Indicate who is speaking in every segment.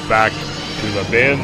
Speaker 1: back to the bin.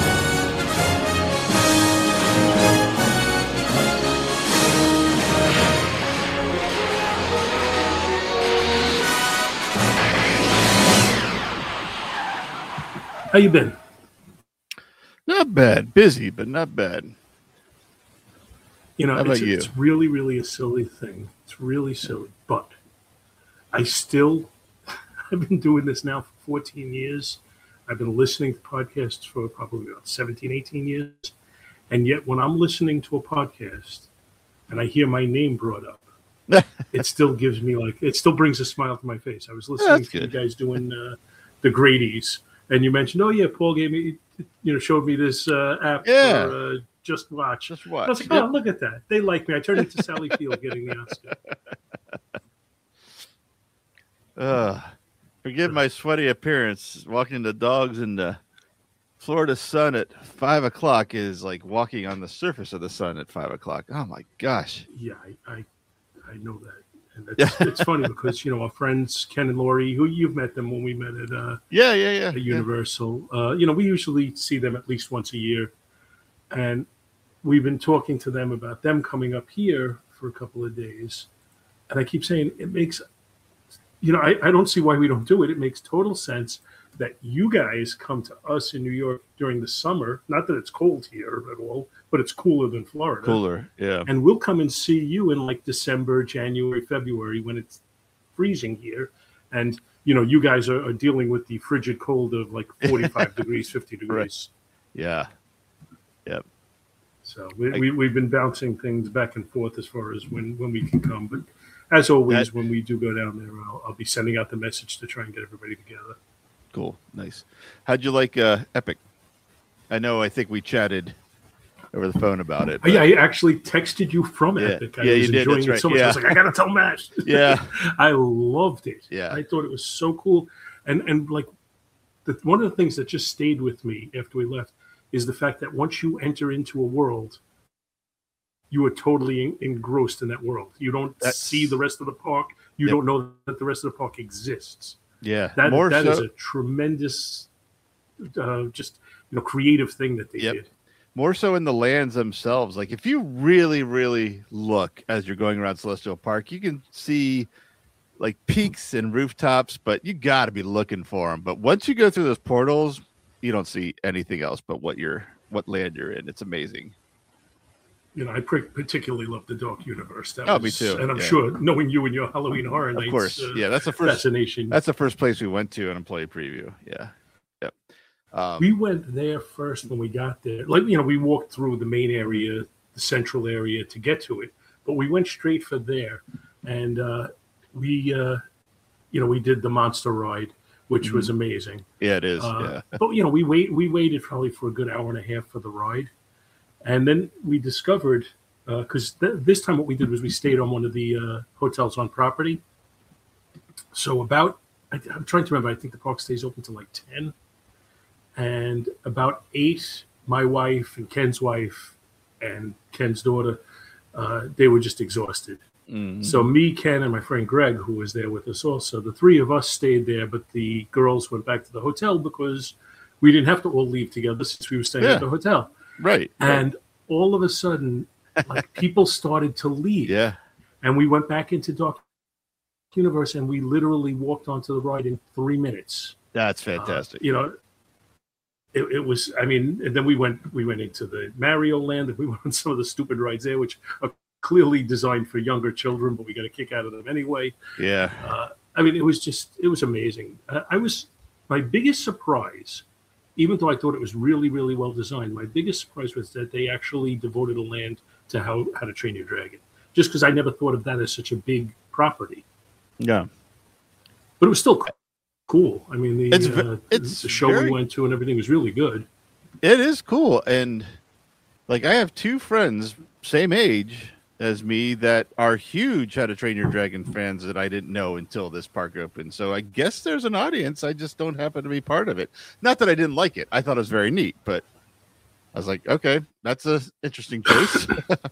Speaker 2: How you been?
Speaker 3: Not bad. Busy, but not bad.
Speaker 2: You know,
Speaker 3: How about you?
Speaker 2: It's really, really a silly thing. It's really silly, but I've been doing this now for 14 years. I've been listening to podcasts for probably about 17, 18 years. And yet when I'm listening to a podcast and I hear my name brought up, it still gives me it still brings a smile to my face. I was listening to you guys doing the Grady's, and you mentioned, oh yeah, Paul gave me, showed me this app for Just Watch.
Speaker 3: Just Watch.
Speaker 2: I was like, oh, look at that. They like me. I turned into Sally Field getting the Oscar.
Speaker 3: Forgive my sweaty appearance. Walking the dogs in the Florida sun at 5 o'clock is like walking on the surface of the sun at 5 o'clock. Oh my gosh.
Speaker 2: Yeah, I know that. And it's funny because, our friends, Ken and Lori, who you've met them when we met at at Universal. We usually see them at least once a year. And we've been talking to them about them coming up here for a couple of days. And I keep saying it makes, I don't see why we don't do it. It makes total sense that you guys come to us in New York during the summer. Not that it's cold here at all, but it's cooler than Florida.
Speaker 3: Cooler, yeah.
Speaker 2: And we'll come and see you in December, January, February when it's freezing here. And, you guys are dealing with the frigid cold of 45 degrees, 50 degrees.
Speaker 3: Right. Yeah. Yep.
Speaker 2: So we've been bouncing things back and forth as far as when we can come. But as always, when we do go down there, I'll be sending out the message to try and get everybody together.
Speaker 3: Cool. Nice. How'd you like Epic? I think we chatted over the phone about it.
Speaker 2: Yeah, I actually texted you from Epic. I was
Speaker 3: you did.
Speaker 2: enjoying
Speaker 3: That's
Speaker 2: it so
Speaker 3: right.
Speaker 2: much.
Speaker 3: Yeah.
Speaker 2: I was like, I got to tell Matt.
Speaker 3: Yeah.
Speaker 2: I loved it.
Speaker 3: Yeah.
Speaker 2: I thought it was so cool. And one of the things that just stayed with me after we left is the fact that once you enter into a world, you are totally engrossed in that world. You don't see the rest of the park. You don't know that the rest of the park exists.
Speaker 3: Yeah.
Speaker 2: That is a tremendous, creative thing that they did.
Speaker 3: More so in the lands themselves. Like if you really, really look as you're going around Celestial Park, you can see peaks and rooftops, but you got to be looking for them. But once you go through those portals, you don't see anything else but what land you're in. It's amazing.
Speaker 2: I particularly love the Dark Universe.
Speaker 3: Me too.
Speaker 2: And I'm sure, knowing you and your Halloween Horror Nights,
Speaker 3: of course, that's the first
Speaker 2: fascination.
Speaker 3: That's the first place we went to on Employee Preview. Yeah, yep.
Speaker 2: We went there first when we got there. We walked through the main area, the central area, to get to it, but we went straight for there, and we did the monster ride, which was amazing.
Speaker 3: Yeah, it is. Yeah.
Speaker 2: But we waited probably for a good hour and a half for the ride. And then we discovered, because this time what we did was we stayed on one of the hotels on property. So I'm trying to remember, I think the park stays open till 10. And about 8, my wife and Ken's wife and Ken's daughter, they were just exhausted. Mm-hmm. So me, Ken, and my friend Greg, who was there with us also, the three of us stayed there, but the girls went back to the hotel because we didn't have to all leave together since we were staying at the hotel.
Speaker 3: Right.
Speaker 2: And all of a sudden, people started to leave.
Speaker 3: Yeah.
Speaker 2: And we went back into Dark Universe, and we literally walked onto the ride in 3 minutes.
Speaker 3: That's fantastic.
Speaker 2: It was. I mean, and then we went into the Mario Land, and we went on some of the stupid rides there, which are clearly designed for younger children, but we got a kick out of them anyway.
Speaker 3: Yeah.
Speaker 2: It was amazing. My biggest surprise. Even though I thought it was really, really well designed, my biggest surprise was that they actually devoted a land to How to Train Your Dragon. Just because I never thought of that as such a big property.
Speaker 3: Yeah.
Speaker 2: But it was still cool. I mean, the show we went to and everything was really good.
Speaker 3: It is cool. And I have 2 friends, same age as me, that are huge How to Train Your Dragon fans that I didn't know until this park opened. So I guess there's an audience. I just don't happen to be part of it. Not that I didn't like it. I thought it was very neat, but I was like, okay, that's an interesting choice.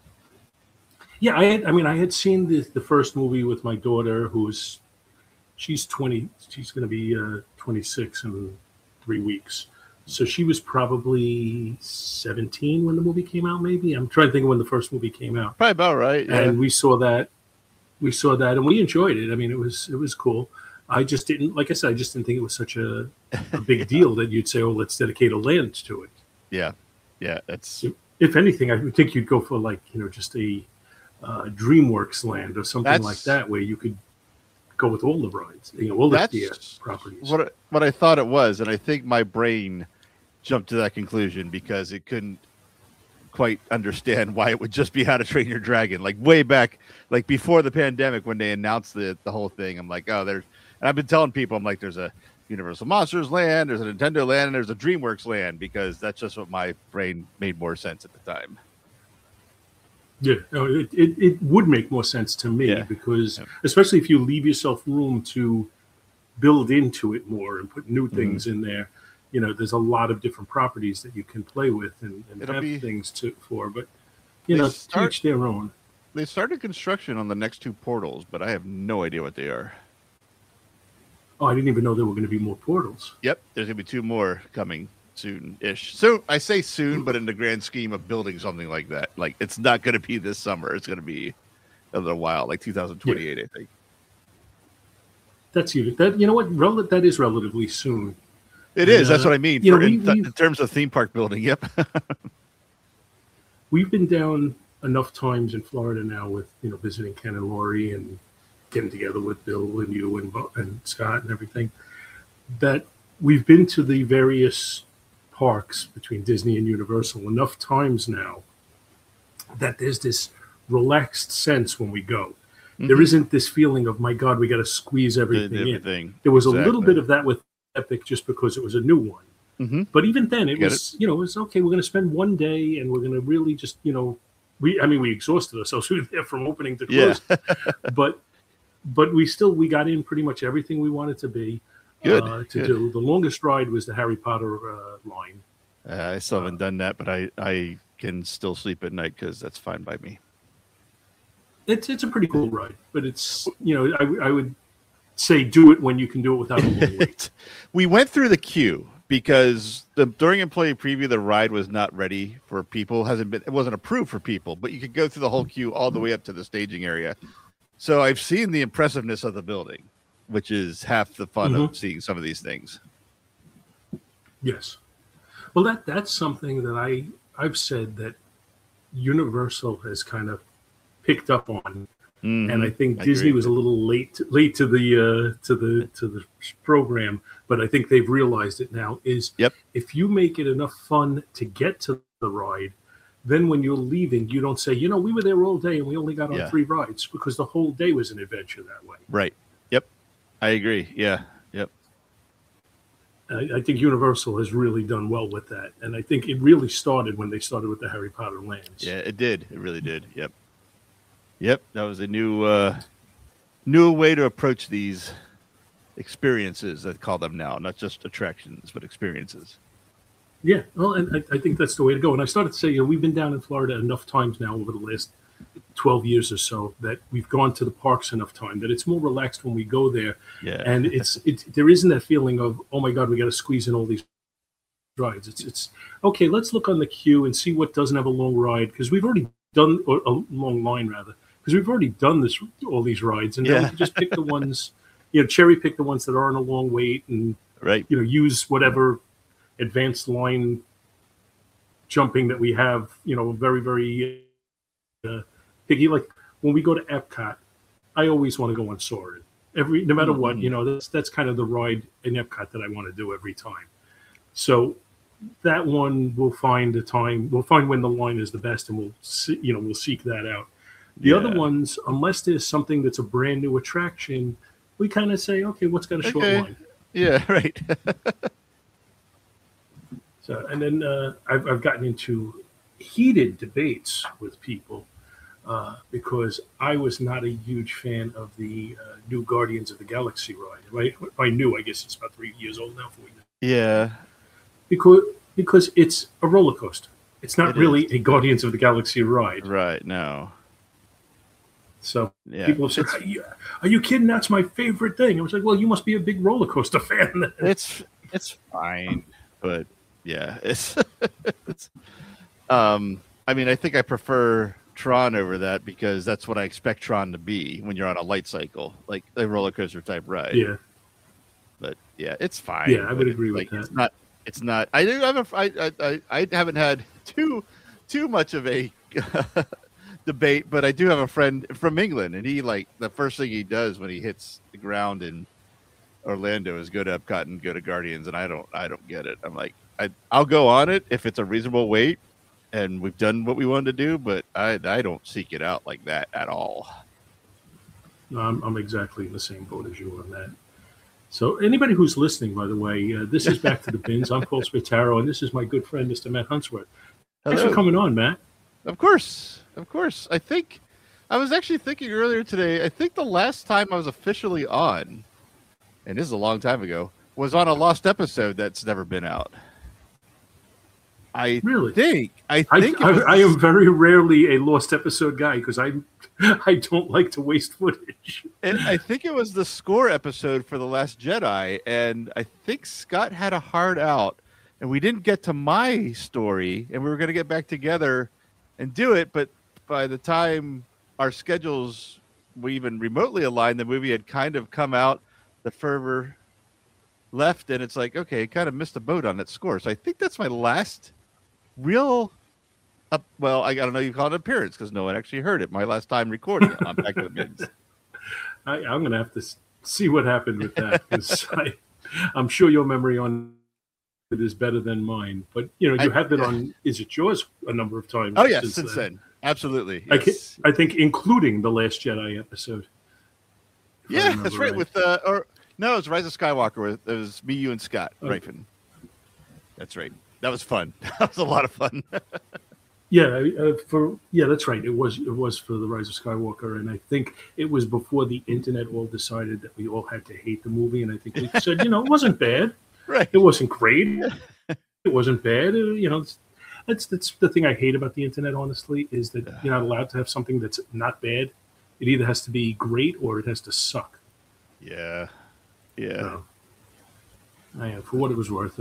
Speaker 2: Yeah, I had seen the first movie with my daughter, she's 20. She's going to be 26 in 3 weeks. So she was probably 17 when the movie came out. Maybe I'm trying to think of when the first movie came out.
Speaker 3: Probably about right. Yeah.
Speaker 2: And we saw that, and we enjoyed it. I mean, it was cool. I just didn't, like I said, I just didn't think it was such a big
Speaker 3: Yeah.
Speaker 2: deal that you'd say, "Oh, let's dedicate a land to it."
Speaker 3: Yeah. Yeah. That's
Speaker 2: If anything, I would think you'd go for like just a DreamWorks land or something like that, where you could go with all the rides, all the properties.
Speaker 3: What I thought it was, and I think my brain jumped to that conclusion because it couldn't quite understand why it would just be How to Train Your Dragon. Like way back, like before the pandemic, when they announced the whole thing, I'm like, oh, and I've been telling people, I'm like, there's a Universal Monsters land, there's a Nintendo land, and there's a DreamWorks land, because that's just what my brain made more sense at the time.
Speaker 2: Yeah, it would make more sense to me, because especially if you leave yourself room to build into it more and put new things in there, there's a lot of different properties that you can play with and have things for. But to each their own.
Speaker 3: They started construction on the next 2 portals, but I have no idea what they are.
Speaker 2: Oh, I didn't even know there were going to be more portals.
Speaker 3: Yep, there's going to be 2 more coming soon-ish. So I say soon, but in the grand scheme of building something like that, like it's not going to be this summer. It's going to be a little while, like 2028, I think.
Speaker 2: That's that. You know what? That is relatively soon.
Speaker 3: It is. That's what I mean. In terms of theme park building, yep.
Speaker 2: We've been down enough times in Florida now with visiting Ken and Lori and getting together with Bill and you and Scott and everything, that we've been to the various parks between Disney and Universal enough times now that there's this relaxed sense when we go. Mm-hmm. There isn't this feeling of, my God, we got to squeeze everything in. There was a little bit of that with Epic just because it was a new one. Mm-hmm. But even then, it was okay, we're going to spend one day and we're going to really just, we exhausted ourselves. We were there from opening to close. Yeah. But we got in pretty much everything we wanted to be. Good. Do. The longest ride was the Harry Potter line.
Speaker 3: I still haven't done that, but I can still sleep at night because that's fine by me.
Speaker 2: It's a pretty cool ride, but it's I would say do it when you can do it without a long wait.
Speaker 3: We went through the queue because during employee preview the ride was not ready for people. It wasn't approved for people, but you could go through the whole queue all the way up to the staging area. So I've seen the impressiveness of the building, which is half the fun of seeing some of these things.
Speaker 2: Yes. Well, that's something that I've said that Universal has kind of picked up on, and I think Disney was a little late to the program, but I think they've realized it now. If you make it enough fun to get to the ride, then when you're leaving, you don't say, we were there all day and we only got on 3 rides, because the whole day was an adventure that way.
Speaker 3: Right. Yep. I agree. Yeah. Yep.
Speaker 2: I think Universal has really done well with that. And I think it really started when they started with the Harry Potter lands.
Speaker 3: Yeah, it did. It really did. Yep. Yep. That was a new way to approach these experiences, I call them now, not just attractions, but experiences.
Speaker 2: Yeah, well, and I think that's the way to go. And I started to say, we've been down in Florida enough times now over the last 12 years or so that we've gone to the parks enough time that it's more relaxed when we go there. Yeah. And there isn't that feeling of, oh my God, we got to squeeze in all these rides. It's okay, let's look on the queue and see what doesn't have a long ride, because we've already done, or a long line rather, because we've already done all these rides, and then we can just pick the ones, cherry pick the ones that aren't a long wait, and use whatever advanced line jumping that we have, very, very picky. Like when we go to Epcot, I always want to go on Soarin'. No matter what, that's kind of the ride in Epcot that I want to do every time. So that one, we'll find when the line is the best, and we'll seek that out. The other ones, unless there's something that's a brand new attraction, we kind of say, okay, what's got a short line?
Speaker 3: Yeah, right.
Speaker 2: So, and then I've gotten into heated debates with people because I was not a huge fan of the new Guardians of the Galaxy ride. Right? I guess it's about 3 years old now. 4 years.
Speaker 3: Yeah.
Speaker 2: Because it's a roller coaster. It's not really a Guardians of the Galaxy ride.
Speaker 3: Right. No.
Speaker 2: So people have said, "Are you kidding? That's my favorite thing." I was like, "Well, you must be a big roller coaster fan."
Speaker 3: It's fine, but Yeah, it's. I mean, I think I prefer Tron over that because that's what I expect Tron to be when you're on a light cycle, like a roller coaster type ride.
Speaker 2: Yeah.
Speaker 3: But yeah, it's fine.
Speaker 2: Yeah, I would
Speaker 3: but
Speaker 2: agree with
Speaker 3: like,
Speaker 2: that.
Speaker 3: It's not. It's not. I do have I haven't had too much of a debate, but I do have a friend from England, and he like the first thing he does when he hits the ground in Orlando is go to Epcot and go to Guardians, and I don't get it. I'm like, I'll go on it if it's a reasonable wait, and we've done what we wanted to do, but I don't seek it out like that at all.
Speaker 2: No, I'm exactly in the same boat as you on that. So anybody who's listening, by the way, this is Back to the Bins. I'm Paul Spataro, and this is my good friend, Mr. Matt Huntsworth. Thanks for coming on, Matt.
Speaker 3: Of course. I think I was actually thinking earlier today, I think the last time I was officially on, and this is a long time ago, was on a lost episode that's never been out. I am very rarely a lost episode guy because I don't like to waste footage. And I think it was the score episode for The Last Jedi, and I think Scott had a hard out, and we didn't get to my story, and we were going to get back together and do it, but by the time our schedules were even remotely aligned, the movie had kind of come out, the fervor left, and it's like, okay, kind of missed the boat on that score. So I think that's my last real well, I don't know, you call it an appearance because no one actually heard it. My last time recording it on Back to the Bins.
Speaker 2: I'm going to have to see what happened with that because I'm sure your memory on it is better than mine. But you have been on Is It Yours a number of times.
Speaker 3: Oh yes, since then. Absolutely.
Speaker 2: Yes. I think including the Last Jedi episode.
Speaker 3: Yeah, that's right. With no, it was Rise of Skywalker. It was me, you, and Scott Rifen. That's right. That was fun. That was a lot of fun.
Speaker 2: That's right. It was for the Rise of Skywalker, and I think it was before the internet all decided that we all had to hate the movie, and I think we said, it wasn't bad.
Speaker 3: Right.
Speaker 2: It wasn't great. It wasn't bad. That's the thing I hate about the internet, honestly, is that you're not allowed to have something that's not bad. It either has to be great or it has to suck.
Speaker 3: Yeah. Yeah.
Speaker 2: For what it was worth,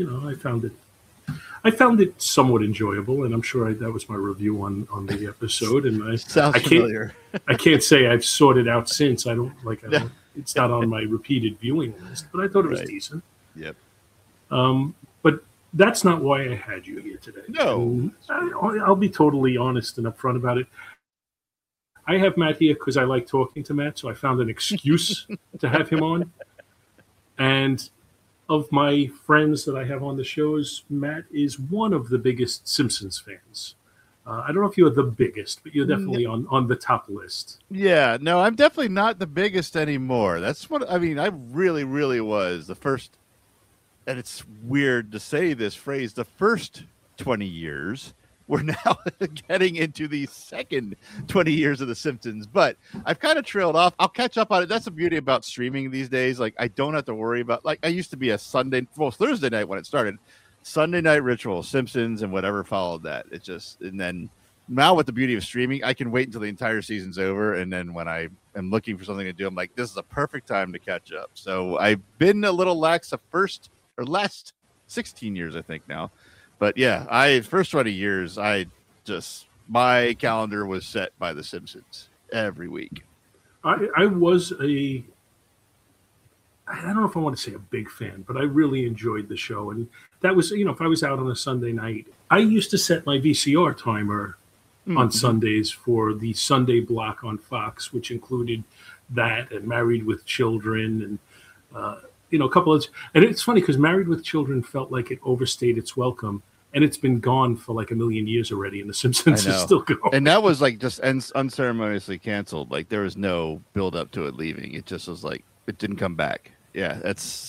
Speaker 2: I found it somewhat enjoyable, and I'm sure that was my review on the episode. And
Speaker 3: Sounds familiar.
Speaker 2: I can't say I've sought it out since. It's not on my repeated viewing list, but I thought it was decent.
Speaker 3: Yep.
Speaker 2: But that's not why I had you here today.
Speaker 3: No.
Speaker 2: I'll be totally honest and upfront about it. I have Matt here because I like talking to Matt, so I found an excuse to have him on. And of my friends that I have on the shows, Matt is one of the biggest Simpsons fans. I don't know if you're the biggest, but you're definitely on the top list.
Speaker 3: Yeah, no, I'm definitely not the biggest anymore. That's what I mean. I really, really was the first, and it's weird to say this phrase, the first 20 years. We're now getting into the second 20 years of The Simpsons, but I've kind of trailed off. I'll catch up on it. That's the beauty about streaming these days. Like, I don't have to worry about, like, I used to be a Thursday night when it started. Sunday night ritual, Simpsons, and whatever followed that. It just, and then now with the beauty of streaming, I can wait until the entire season's over. And then when I am looking for something to do, I'm like, this is a perfect time to catch up. So I've been a little lax the last 16 years, I think now. But yeah, first 20 years, my calendar was set by The Simpsons every week.
Speaker 2: I was I don't know if I want to say a big fan, but I really enjoyed the show. And that was, if I was out on a Sunday night, I used to set my VCR timer on Sundays for the Sunday block on Fox, which included that and Married with Children and, a couple of, and it's funny because Married with Children felt like it overstayed its welcome, and it's been gone for like a million years already, and The Simpsons is still going.
Speaker 3: And that was like just unceremoniously canceled. Like there was no build up to it leaving. It just was like it didn't come back. Yeah,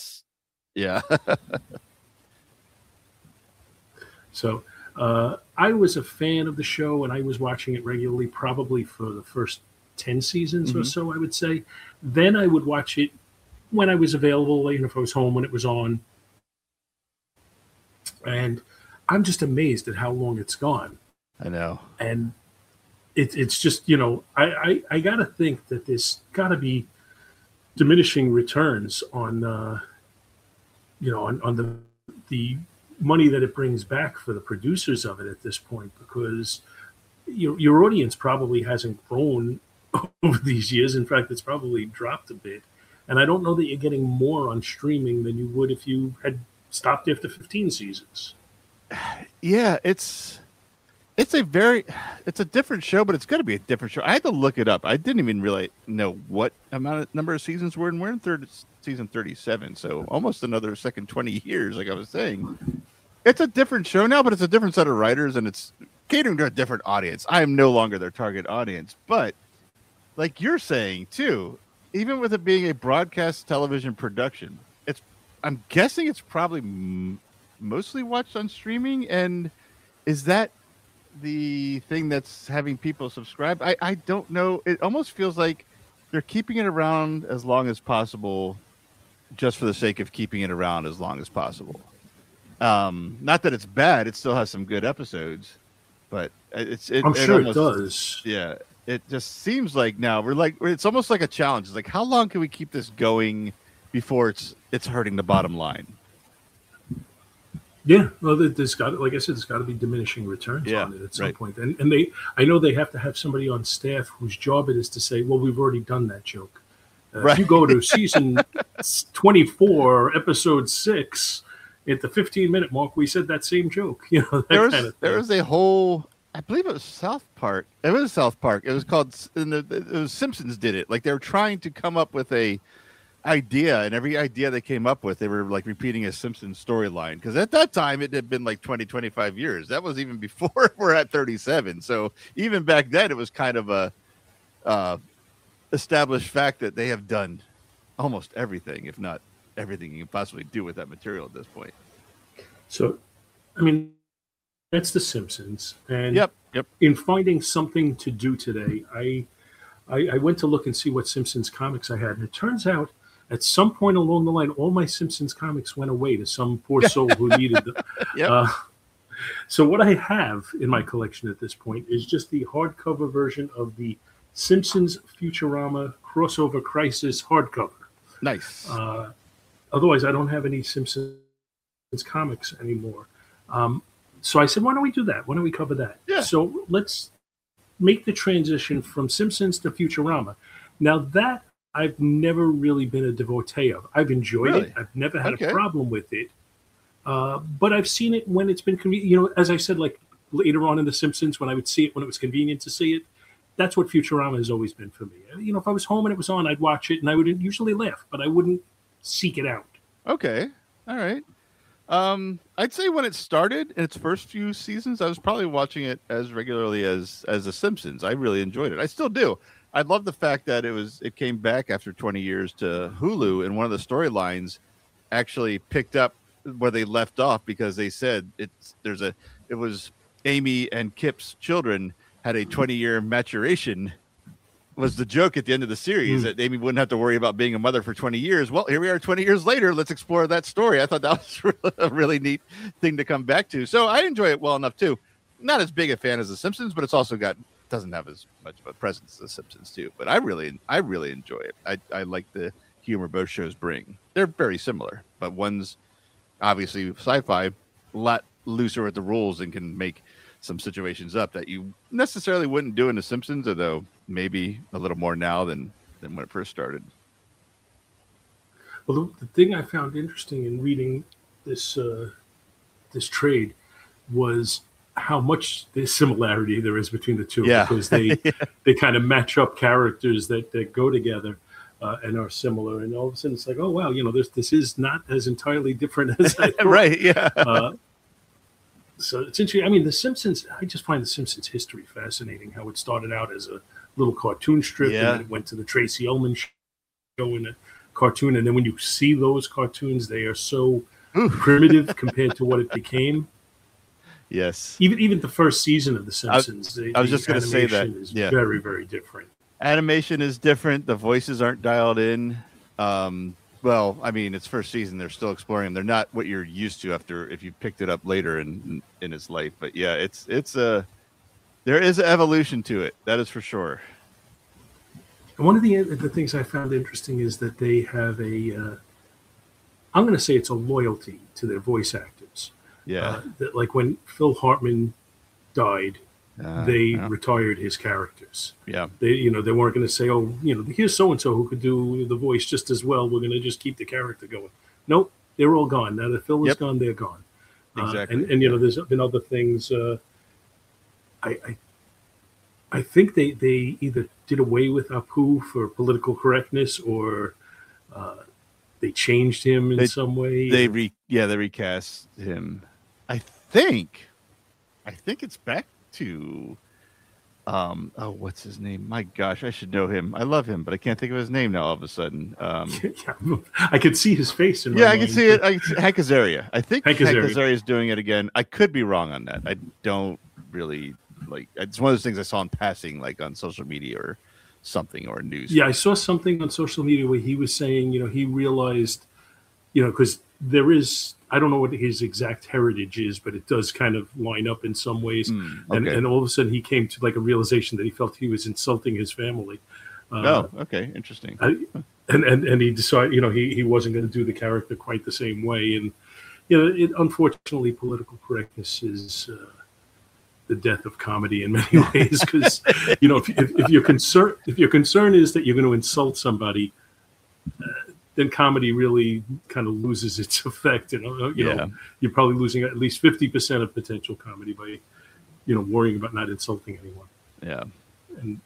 Speaker 2: So I was a fan of the show, and I was watching it regularly, probably for the first 10 seasons or so, I would say. Then I would watch it when I was available, if I was home when it was on. And I'm just amazed at how long it's gone.
Speaker 3: I know.
Speaker 2: And it's just, I got to think that there's got to be diminishing returns on, on the money that it brings back for the producers of it at this point, because your audience probably hasn't grown over these years. In fact, it's probably dropped a bit. And I don't know that you're getting more on streaming than you would if you had stopped after 15 seasons.
Speaker 3: Yeah, it's a different show, but it's going to be a different show. I had to look it up. I didn't even really know what number of seasons we're in. We're in season 37, so almost another second 20 years. Like I was saying, it's a different show now, but it's a different set of writers, and it's catering to a different audience. I am no longer their target audience, but like you're saying too, even with it being a broadcast television production, I'm guessing it's probably mostly watched on streaming. And is that the thing that's having people subscribe? I don't know. It almost feels like they're keeping it around as long as possible just for the sake of keeping it around as long as possible. Not that it's bad. It still has some good episodes, but
Speaker 2: I'm sure it does.
Speaker 3: Yeah. It just seems like now it's almost like a challenge. It's like, how long can we keep this going before it's hurting the bottom line?
Speaker 2: Yeah, well, there's got, like I said, there's got to be diminishing returns on it at some point. And I know they have to have somebody on staff whose job it is to say, well, we've already done that joke. If you go to season 24, episode 6, at the 15-minute mark, we said that same joke. There
Speaker 3: was a whole, I believe it was South Park. It was South Park. It was called, it was Simpsons did it. Like they were trying to come up with a idea, and every idea they came up with, they were like repeating a Simpsons storyline. Because at that time, it had been like 20, 25 years. That was even before we're at 37. So even back then, it was kind of a established fact that they have done almost everything, if not everything you can possibly do with that material at this point.
Speaker 2: So, I mean, that's The Simpsons. And
Speaker 3: yep.
Speaker 2: In finding something to do today, I went to look and see what Simpsons comics I had. And it turns out at some point along the line, all my Simpsons comics went away to some poor soul who needed them. So what I have in my collection at this point is just the hardcover version of the Simpsons Futurama Crossover Crisis hardcover.
Speaker 3: Nice.
Speaker 2: Otherwise, I don't have any Simpsons comics anymore. So I said, why don't we do that? Why don't we cover that?
Speaker 3: Yeah.
Speaker 2: So let's make the transition from Simpsons to Futurama. Now that I've never really been a devotee of. I've enjoyed it. I've never had a problem with it. But I've seen it when it's been convenient. As I said, like later on in The Simpsons, when I would see it when it was convenient to see it. That's what Futurama has always been for me. If I was home and it was on, I'd watch it, and I would usually laugh, but I wouldn't seek it out.
Speaker 3: Okay. All right. I'd say when it started in its first few seasons, I was probably watching it as regularly as The Simpsons. I really enjoyed it. I still do. I love the fact that it came back after 20 years to Hulu, and one of the storylines actually picked up where they left off, because they said it was Amy and Kip's children had a 20-year maturation. Was the joke at the end of the series that Amy wouldn't have to worry about being a mother for 20 years. Well, here we are 20 years later. Let's explore that story. I thought that was a really neat thing to come back to. So I enjoy it well enough too. Not as big a fan as The Simpsons, but it's also doesn't have as much of a presence as The Simpsons too. But I really enjoy it. I like the humor both shows bring. They're very similar, but one's obviously sci-fi, a lot looser with the rules and can make some situations up that you necessarily wouldn't do in The Simpsons, although maybe a little more now than when it first started.
Speaker 2: Well, the thing I found interesting in reading this trade was how much similarity there is between the two, because they kind of match up characters that go together and are similar, and all of a sudden it's like, oh wow, this is not as entirely different as I thought.
Speaker 3: Right? Yeah.
Speaker 2: So it's interesting. I mean, The Simpsons, I just find The Simpsons history fascinating, how it started out as a little cartoon strip, and then it went to the Tracy Ullman show in a cartoon. And then when you see those cartoons, they are so primitive compared to what it became.
Speaker 3: Yes.
Speaker 2: Even the first season of The Simpsons,
Speaker 3: I was just going to say that.
Speaker 2: Is very, very different.
Speaker 3: Animation is different. The voices aren't dialed in. Well, I mean, it's first season. They're still exploring them. They're not what you're used to if you picked it up later in its life. But yeah, there is an evolution to it. That is for sure.
Speaker 2: And one of the things I found interesting is that they have I'm going to say it's a loyalty to their voice actors.
Speaker 3: Yeah.
Speaker 2: That like when Phil Hartman died, they
Speaker 3: Yeah.
Speaker 2: retired his characters.
Speaker 3: Yeah.
Speaker 2: They they weren't going to say, oh, here's so and so who could do the voice just as well. We're going to just keep the character going. Nope, they're all gone. Now that Phil is
Speaker 3: Yep.
Speaker 2: gone, they're gone.
Speaker 3: Exactly.
Speaker 2: And there's been other things. I think they either did away with Apu for political correctness, or they changed him in some way.
Speaker 3: They recast him. I think it's back to what's his name? My gosh, I should know him. I love him, but I can't think of his name now all of a sudden.
Speaker 2: Yeah, I could see his face in my
Speaker 3: I
Speaker 2: mind,
Speaker 3: can see it. Hank Azaria. I think Hank
Speaker 2: Azaria.
Speaker 3: Azaria is doing it again. I could be wrong on that. I don't really it's one of those things I saw in passing, like on social media or something, or news.
Speaker 2: Yeah, I saw something on social media where he was saying, he realized, because there is, I don't know what his exact heritage is, but it does kind of line up in some ways.
Speaker 3: Okay.
Speaker 2: And all of a sudden he came to like a realization that he felt he was insulting his family.
Speaker 3: Okay, interesting.
Speaker 2: And he decided, he wasn't going to do the character quite the same way. And, unfortunately, political correctness is the death of comedy in many ways, because if your concern is that you're going to insult somebody, then comedy really kind of loses its effect. You're probably losing at least 50% of potential comedy by worrying about not insulting anyone.
Speaker 3: Yeah.
Speaker 2: And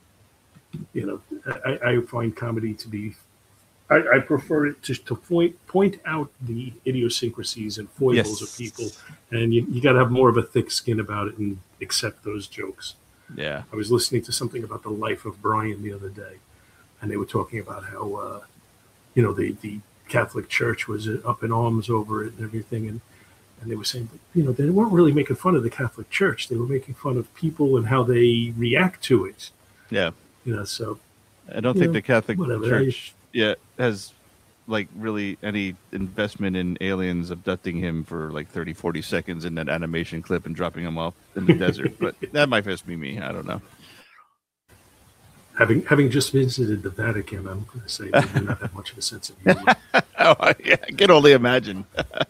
Speaker 2: I find comedy to be, I prefer it to point out the idiosyncrasies and foibles of people, and you got to have more of a thick skin about it and accept those jokes.
Speaker 3: Yeah.
Speaker 2: I was listening to something about the life of Brian the other day, and they were talking about how the Catholic Church was up in arms over it and everything, and they were saying, they weren't really making fun of the Catholic Church; they were making fun of people and how they react to it.
Speaker 3: Yeah.
Speaker 2: So
Speaker 3: I don't think the Catholic Church has like really any investment in aliens abducting him for like 30-40 seconds in that animation clip and dropping him off in the desert, but that might just be me. I don't know.
Speaker 2: Having just visited the Vatican, I'm going to say they do not have much of a sense of humor.
Speaker 3: I can only imagine.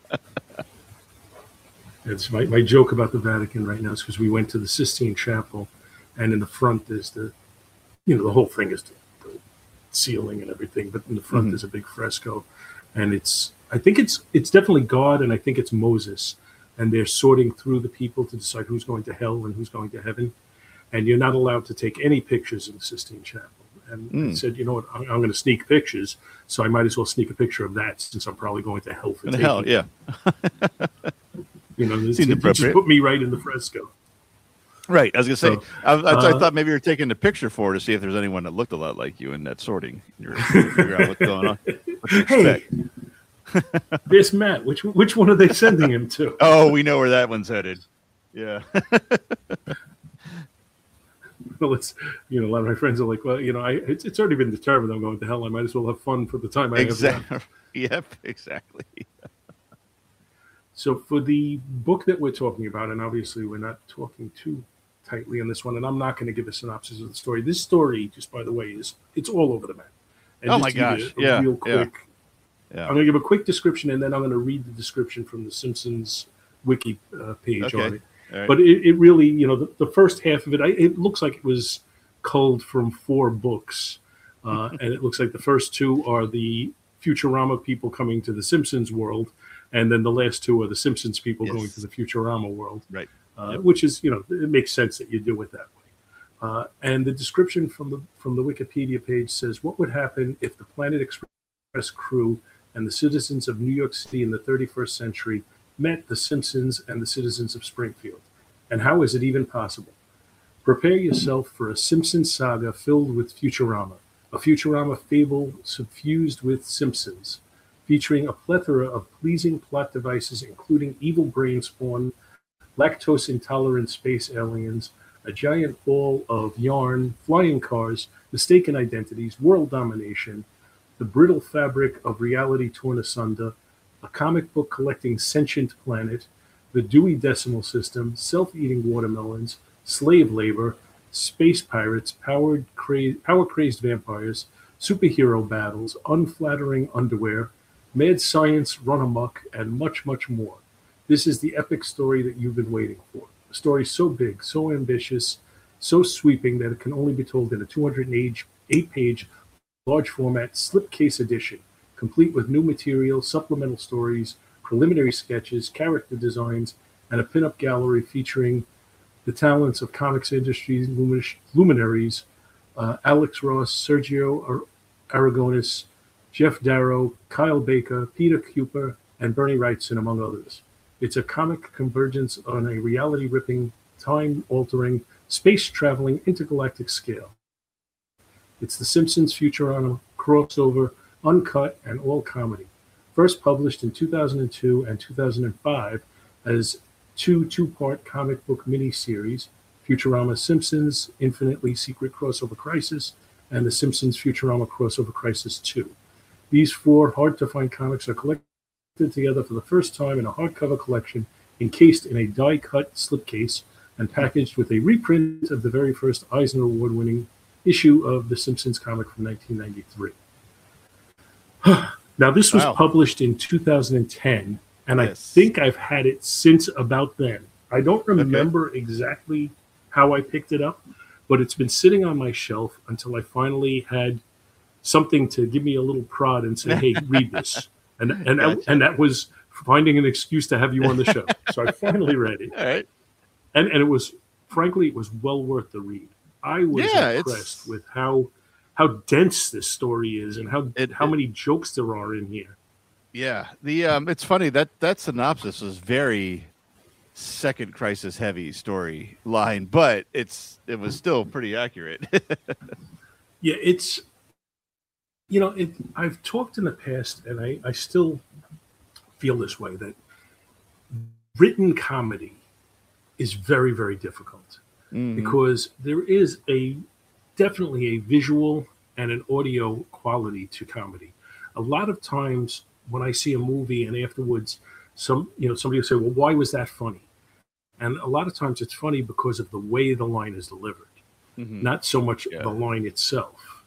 Speaker 2: It's my joke about the Vatican right now is because we went to the Sistine Chapel, and in the front there's the whole thing is the ceiling and everything, but in the front there's a big fresco, and I think it's definitely God, and I think it's Moses, and they're sorting through the people to decide who's going to hell and who's going to heaven, and you're not allowed to take any pictures in the Sistine Chapel. And I said, you know what, I'm going to sneak pictures, so I might as well sneak a picture of that, since I'm probably going to hell for taking
Speaker 3: hell, yeah.
Speaker 2: Just put me right in the fresco.
Speaker 3: Right, I was gonna say. I thought maybe you were taking a picture for to see if there's anyone that looked a lot like you in that sorting. You're figure out what's going on. What to expect.
Speaker 2: Hey, there's Matt. Which one are they sending him to?
Speaker 3: Oh, we know where that one's headed. Yeah.
Speaker 2: Well, it's a lot of my friends are like, well, it's already been determined I'm going to hell. I might as well have fun for the time I have left.
Speaker 3: Yep, exactly.
Speaker 2: So for the book that we're talking about, and obviously we're not talking too tightly on this one, and I'm not going to give a synopsis of the story. This story, just by the way, it's all over the map. And
Speaker 3: oh my gosh! Real
Speaker 2: quick. Yeah. I'm going to give a quick description, and then I'm going to read the description from the Simpsons wiki page on it. Right. But it really, the first half of it, it looks like it was culled from 4 books, and it looks like the first 2 are the Futurama people coming to the Simpsons world, and then the last 2 are the Simpsons people going to the Futurama world. Right. Which is, it makes sense that you do it that way. And the description from the Wikipedia page says, what would happen if the Planet Express crew and the citizens of New York City in the 31st century met the Simpsons and the citizens of Springfield? And how is it even possible? Prepare yourself for a Simpsons saga filled with Futurama, a Futurama fable suffused with Simpsons, featuring a plethora of pleasing plot devices, including evil brain spawn, lactose-intolerant space aliens, a giant ball of yarn, flying cars, mistaken identities, world domination, the brittle fabric of reality torn asunder, a comic book collecting sentient planet, the Dewey Decimal System, self-eating watermelons, slave labor, space pirates, power-crazed vampires, superhero battles, unflattering underwear, mad science run amok, and much, much more. This is the epic story that you've been waiting for. A story so big, so ambitious, so sweeping that it can only be told in a 208-page large format slipcase edition, complete with new material, supplemental stories, preliminary sketches, character designs, and a pinup gallery featuring the talents of comics industry luminaries Alex Ross, Sergio Aragonis, Jeff Darrow, Kyle Baker, Peter Kuper, and Bernie Wrightson, among others. It's a comic convergence on a reality-ripping, time-altering, space-traveling, intergalactic scale. It's The Simpsons Futurama crossover, uncut, and all comedy. First published in 2002 and 2005 as two-part comic book miniseries, Futurama Simpsons Infinitely Secret Crossover Crisis and The Simpsons Futurama Crossover Crisis 2. These 4 hard-to-find comics are collected together for the first time in a hardcover collection, encased in a die-cut slipcase and packaged with a reprint of the very first Eisner Award-winning issue of The Simpsons comic from 1993. Now, this was published in 2010, and I think I've had it since about then. I don't remember exactly how I picked it up, but it's been sitting on my shelf until I finally had something to give me a little prod and say, hey, read this. And that was finding an excuse to have you on the show. So I finally read it.
Speaker 3: All right.
Speaker 2: And it was, frankly, it was well worth the read. I was impressed with how dense this story is and how many jokes there are in here.
Speaker 3: Yeah. It's funny that synopsis was very Second Crisis heavy storyline, but it was still pretty accurate.
Speaker 2: Yeah, it's, I've talked in the past, and I still feel this way, that written comedy is very, very difficult because there is definitely a visual and an audio quality to comedy. A lot of times when I see a movie and afterwards somebody will say, well, why was that funny? And a lot of times it's funny because of the way the line is delivered, not so much the line itself.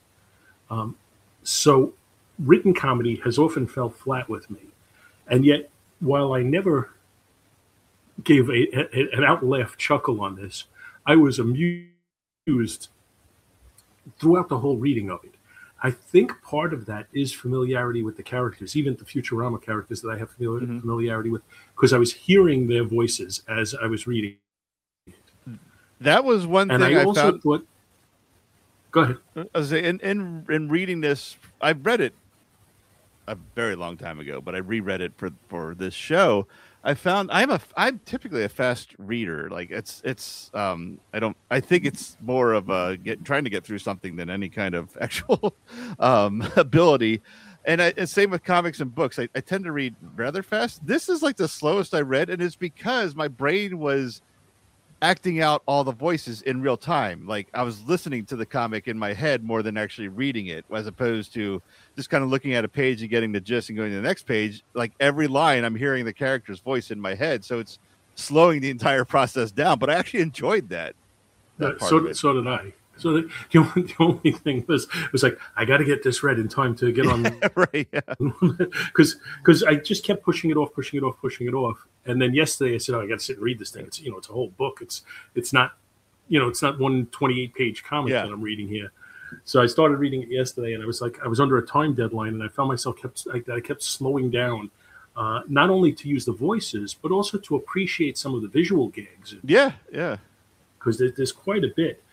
Speaker 2: So written comedy has often fell flat with me. And yet, while I never gave an out laugh chuckle on this, I was amused throughout the whole reading of it. I think part of that is familiarity with the characters, even the Futurama characters that I have familiarity with, because I was hearing their voices as I was reading.
Speaker 3: That was one thing I also
Speaker 2: thought. Go ahead.
Speaker 3: I was saying, in reading this, I read it a very long time ago, but I reread it for this show. I found I'm typically a fast reader. Like I think it's more of trying to get through something than any kind of actual ability. And same with comics and books. I tend to read rather fast. This is like the slowest I read, and it's because my brain was acting out all the voices in real time. Like I was listening to the comic in my head more than actually reading it, as opposed to just kind of looking at a page and getting the gist and going to the next page. Like every line, I'm hearing the character's voice in my head. So it's slowing the entire process down, but I actually enjoyed that.
Speaker 2: So did I. So the only thing was like, I got to get this read in time to get on.
Speaker 3: Right.
Speaker 2: Because I just kept pushing it off. And then yesterday I said, I got to sit and read this thing. It's, it's a whole book. It's not, it's not one 28-page comic that I'm reading here. So I started reading it yesterday, and I was under a time deadline, and I found myself kept slowing down, not only to use the voices, but also to appreciate some of the visual gags.
Speaker 3: Yeah.
Speaker 2: Because there's quite a bit.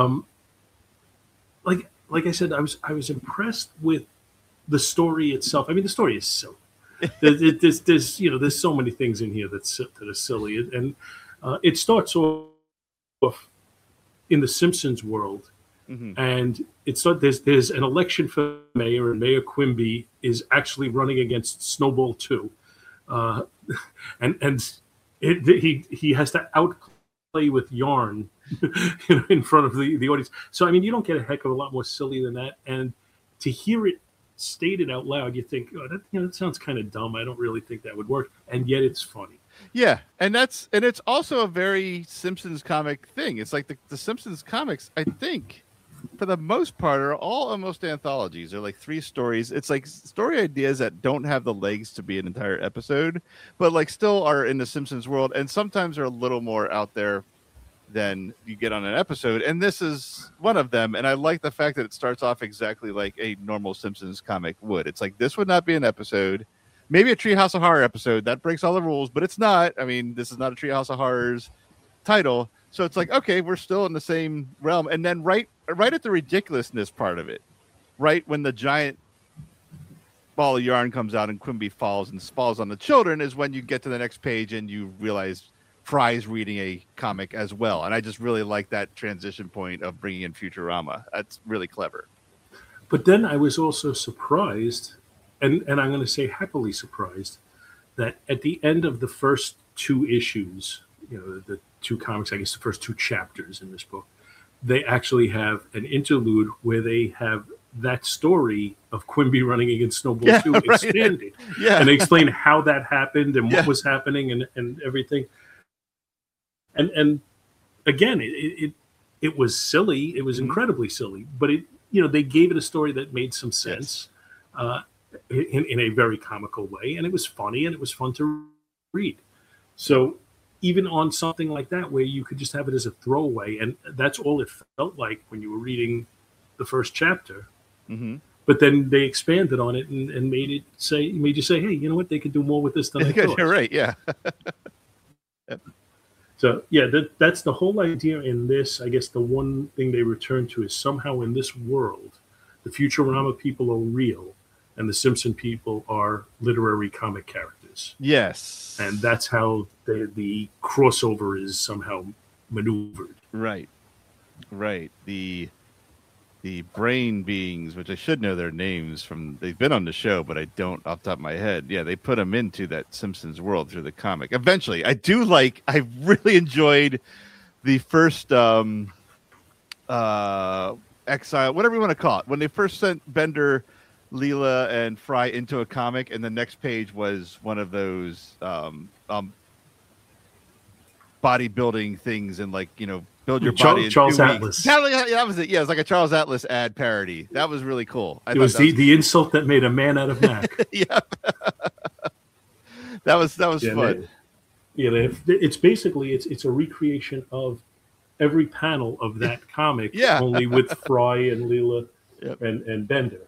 Speaker 2: Like I said, I was impressed with the story itself. I mean, the story is silly. There's so many things in here that are silly, and it starts off in the Simpsons world, and there's an election for mayor, and Mayor Quimby is actually running against Snowball 2, and he has to outplay with yarn in front of the audience. So I mean, you don't get a heck of a lot more silly than that, and to hear it stated out loud, you think, oh, that sounds kind of dumb. I don't really think that would work, and yet it's funny.
Speaker 3: Yeah, and it's also a very Simpsons comic thing. It's like the Simpsons comics, I think, for the most part, are all almost anthologies. They're like 3 stories. It's like story ideas that don't have the legs to be an entire episode, but like still are in the Simpsons world, and sometimes are a little more out there than you get on an episode. And this is one of them. And I like the fact that it starts off exactly like a normal Simpsons comic would. It's like, this would not be an episode. Maybe a Treehouse of Horror episode that breaks all the rules, but it's not. I mean, this is not a Treehouse of Horrors title. So it's like, okay, we're still in the same realm. And then right at the ridiculousness part of it, right when the giant ball of yarn comes out and Quimby falls and falls on the children, is when you get to the next page and you realize Fry's reading a comic as well. And I just really like that transition point of bringing in Futurama. That's really clever.
Speaker 2: But then I was also surprised, and I'm going to say happily surprised, that at the end of the first 2 issues, the 2 comics, I guess the first 2 chapters in this book, they actually have an interlude where they have that story of Quimby running against Snowball 2 expanded.
Speaker 3: Yeah.
Speaker 2: And they explain how that happened and what was happening and everything. And again, it was silly. It was incredibly silly, but they gave it a story that made some sense in a very comical way, and it was funny and it was fun to read. So even on something like that, where you could just have it as a throwaway, and that's all it felt like when you were reading the first chapter.
Speaker 3: Mm-hmm.
Speaker 2: But then they expanded on it and made you say, hey, you know what? They could do more with this than I thought.
Speaker 3: You're right. Yeah.
Speaker 2: So, yeah, that's the whole idea in this. I guess the one thing they return to is somehow in this world, the Futurama people are real and the Simpson people are literary comic characters.
Speaker 3: Yes.
Speaker 2: And that's how the crossover is somehow maneuvered.
Speaker 3: Right. The brain beings, which I should know their names from, they've been on the show, but I don't off the top of my head. Yeah, they put them into that Simpsons world through the comic. Eventually, I really enjoyed the first exile, whatever you want to call it, when they first sent Bender, Leela, and Fry into a comic, and the next page was one of those bodybuilding things, and build your body in
Speaker 2: Charles
Speaker 3: 2
Speaker 2: Atlas.
Speaker 3: weeks. Yeah, that was it. Yeah, it was like a Charles Atlas ad parody. That was really cool.
Speaker 2: It was the insult that made a man out of Mac.
Speaker 3: Yeah. that was fun.
Speaker 2: It's basically it's a recreation of every panel of that comic, only with Fry and Leela and Bender.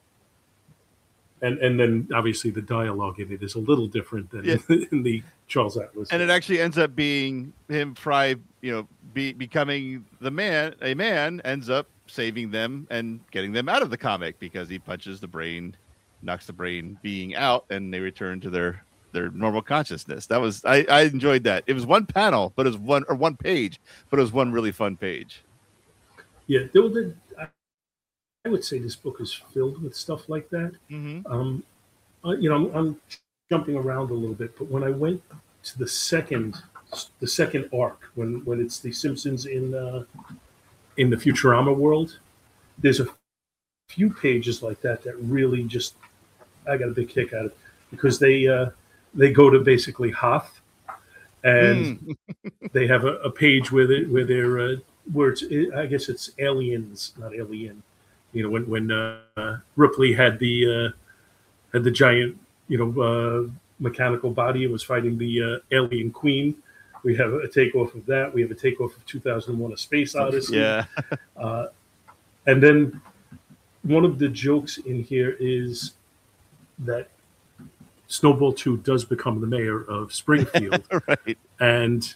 Speaker 2: And then obviously the dialogue in it is a little different than in the Charles Atlas.
Speaker 3: And it actually ends up being him, Fry, becoming a man, ends up saving them and getting them out of the comic because he punches the brain, knocks the brain being out, and they return to their normal consciousness. That was I enjoyed that. It was one panel, but it was one page, but it was one really fun page.
Speaker 2: Yeah, I would say this book is filled with stuff like that.
Speaker 3: Mm-hmm.
Speaker 2: I'm jumping around a little bit, but when I went to the second arc, when it's the Simpsons in the Futurama world, there's a few pages like that really just I got a big kick out of it, because they go to basically Hoth, and they have a page where it's I guess it's aliens, not alien. When Ripley had the giant, mechanical body and was fighting the alien queen. We have a takeoff of that. We have a takeoff of 2001: A Space Odyssey.
Speaker 3: Yeah.
Speaker 2: And then one of the jokes in here is that Snowball 2 does become the mayor of Springfield.
Speaker 3: Right.
Speaker 2: And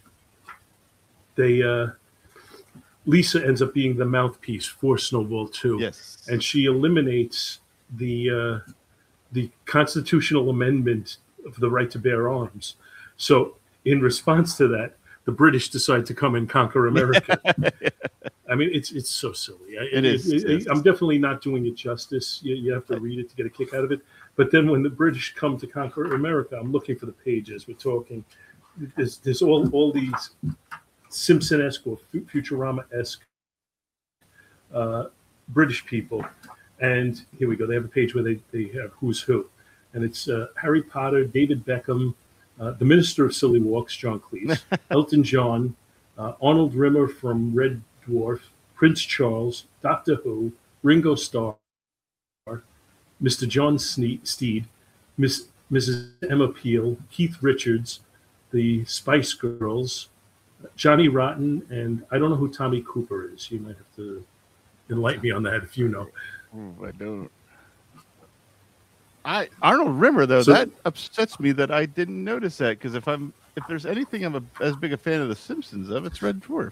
Speaker 2: Lisa ends up being the mouthpiece for Snowball 2.
Speaker 3: Yes.
Speaker 2: And she eliminates the constitutional amendment of the right to bear arms. So in response to that, the British decide to come and conquer America. I mean, it's so silly.
Speaker 3: It is.
Speaker 2: I'm definitely not doing it justice. You have to read it to get a kick out of it. But then when the British come to conquer America, I'm looking for the page as we're talking. There's all these Simpson-esque or Futurama-esque British people. And here we go. They have a page where they have who's who. And it's Harry Potter, David Beckham, the Minister of Silly Walks, John Cleese, Elton John, Arnold Rimmer from Red Dwarf, Prince Charles, Doctor Who, Ringo Starr, Mr. John Steed, Mrs. Emma Peel, Keith Richards, the Spice Girls, Johnny Rotten, and I don't know who Tommy Cooper is. You might have to enlighten me on that if you know.
Speaker 3: I don't. Arnold Rimmer though,
Speaker 2: So-
Speaker 3: that upsets me that I didn't notice that, because if there's anything as big a fan of The Simpsons of, it's Red Dwarf.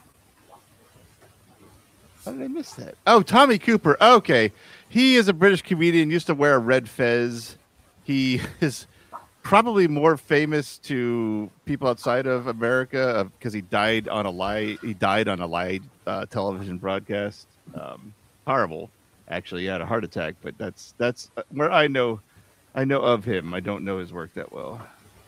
Speaker 3: How did I miss that? Oh, Tommy Cooper. Okay, he is a British comedian. Used to wear a red fez. He is probably more famous to people outside of America because he died on a lie. He died on a live television broadcast. Horrible. Actually, he had a heart attack, but that's where I know of him. I don't know his work that well.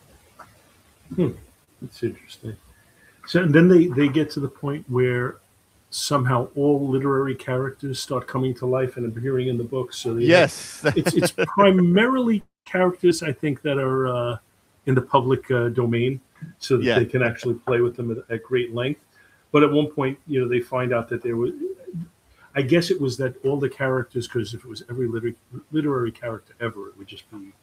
Speaker 2: That's interesting. So and then they get to the point where somehow all literary characters start coming to life and appearing in the books. So
Speaker 3: Yes,
Speaker 2: it's primarily characters I think that are in the public domain, so that they can actually play with them at great length. But at one point, they find out that there was. I guess it was that all the characters, because if it was every literary character ever, it would just be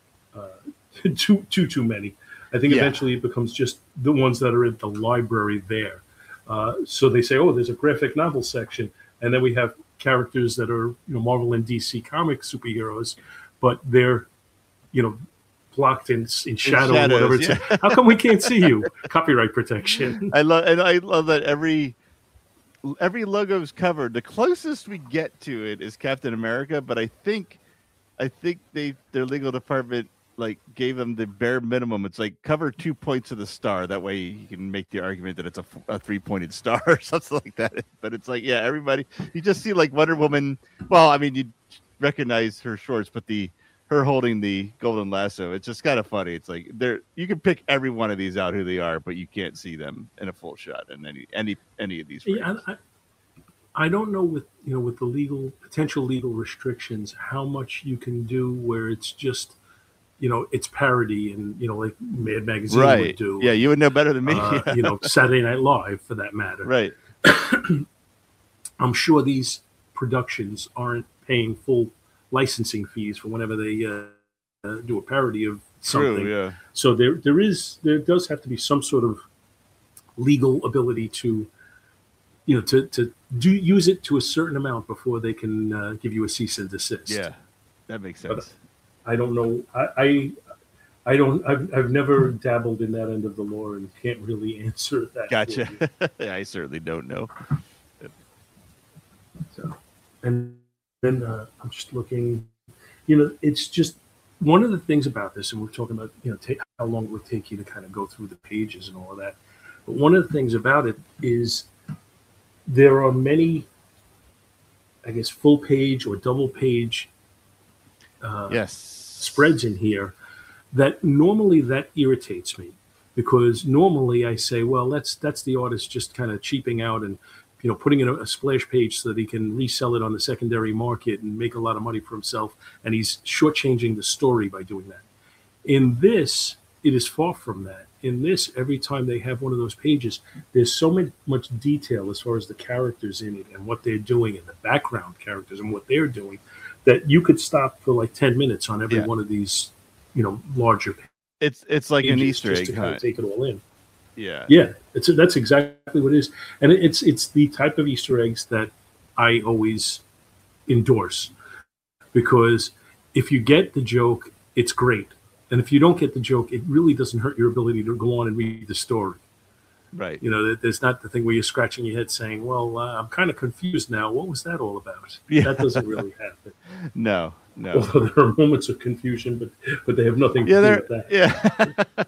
Speaker 2: too many. I think eventually it becomes just the ones that are at the library there. So they say, oh, there's a graphic novel section, and then we have characters that are Marvel and DC comic superheroes, but they're blocked in shadow or whatever.
Speaker 3: Yeah.
Speaker 2: How come we can't see you? Copyright protection.
Speaker 3: I love that every logo is covered. The closest we get to it is Captain America, but I think their legal department gave them the bare minimum. It's like cover 2 points of the star. That way you can make the argument that it's a 3-pointed star or something like that. But it's like, everybody, you just see Wonder Woman. Well, I mean, you recognize her shorts, but her holding the golden lasso, it's just kind of funny. It's like you can pick every one of these out who they are, but you can't see them in a full shot in any of these frames.
Speaker 2: Yeah, I don't know with the potential legal restrictions how much you can do where it's just it's parody and like Mad Magazine would do.
Speaker 3: Yeah, you would know better than me.
Speaker 2: Saturday Night Live for that matter.
Speaker 3: Right.
Speaker 2: I'm sure these productions aren't paying full licensing fees for whenever they do a parody of something.
Speaker 3: True, yeah.
Speaker 2: So there does have to be some sort of legal ability to to use it to a certain amount before they can give you a cease and desist.
Speaker 3: Yeah, that makes sense.
Speaker 2: But I don't know. I don't. I've never dabbled in that end of the law and can't really answer that.
Speaker 3: Gotcha. I certainly don't know.
Speaker 2: So, and then I'm just looking. It's just one of the things about this, and we're talking about how long it would take you to kind of go through the pages and all of that. But one of the things about it is there are many, I guess, full page or double page spreads in here that normally that irritates me, because normally I say, well, that's the artist just kind of cheaping out and putting in a splash page so that he can resell it on the secondary market and make a lot of money for himself, and he's shortchanging the story by doing that. In this, it is far from that. In this, every time they have one of those pages, there's so much detail as far as the characters in it and what they're doing and the background characters and what they're doing, that you could stop for 10 minutes on every one of these, larger pages.
Speaker 3: It's like an Easter
Speaker 2: just
Speaker 3: egg
Speaker 2: to kind of take it all in.
Speaker 3: Yeah.
Speaker 2: Yeah, that's exactly what it is. And it's the type of Easter eggs that I always endorse, because if you get the joke, it's great. And if you don't get the joke, it really doesn't hurt your ability to go on and read the story.
Speaker 3: Right.
Speaker 2: There's not the thing where you're scratching your head saying, well, I'm kind of confused now. What was that all about?
Speaker 3: Yeah.
Speaker 2: That doesn't really happen.
Speaker 3: No.
Speaker 2: Although there are moments of confusion, but they have nothing to do with that.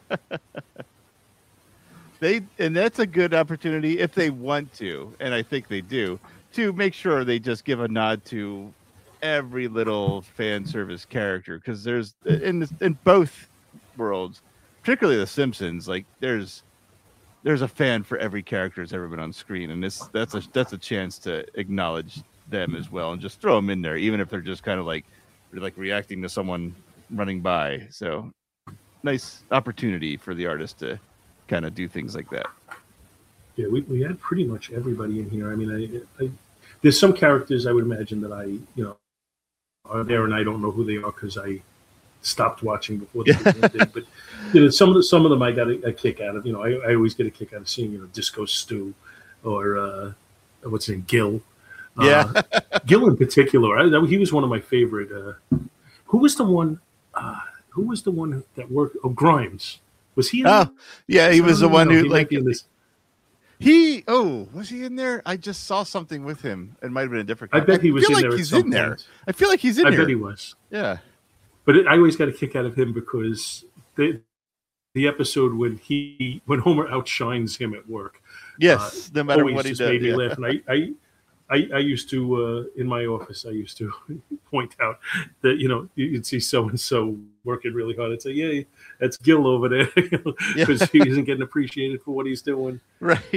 Speaker 3: Yeah. And that's a good opportunity if they want to, and I think they do, to make sure they just give a nod to every little fan service character, because there's in both worlds, particularly The Simpsons, there's a fan for every character that's ever been on screen, and that's a chance to acknowledge them as well and just throw them in there, even if they're just kind of like reacting to someone running by. So nice opportunity for the artist to kind of do things like that.
Speaker 2: Yeah, we had pretty much everybody in here. I mean, there's some characters I would imagine that are there, and I don't know who they are because I stopped watching before they ended. But some of them I got a kick out of. I always get a kick out of seeing Disco Stew or what's his name, Gil.
Speaker 3: Yeah,
Speaker 2: Gil in particular. He was one of my favorite. Who was the one? Who was the one that worked? Oh, Grimes. Was he?
Speaker 3: Yeah, he was the one who
Speaker 2: like in this.
Speaker 3: Was he in there? I just saw something with him. It might have been a different.
Speaker 2: I bet he was in there.
Speaker 3: He's in there. I feel like he's in there.
Speaker 2: I bet he was.
Speaker 3: Yeah,
Speaker 2: but I always got a kick out of him because the episode when Homer outshines him at work.
Speaker 3: Yes, no matter what he does,
Speaker 2: made me laugh. And I used to in my office. I used to point out that you'd see so and so working really hard. I'd say, "Yeah, that's Gil over there," because he isn't getting appreciated for what he's doing.
Speaker 3: Right.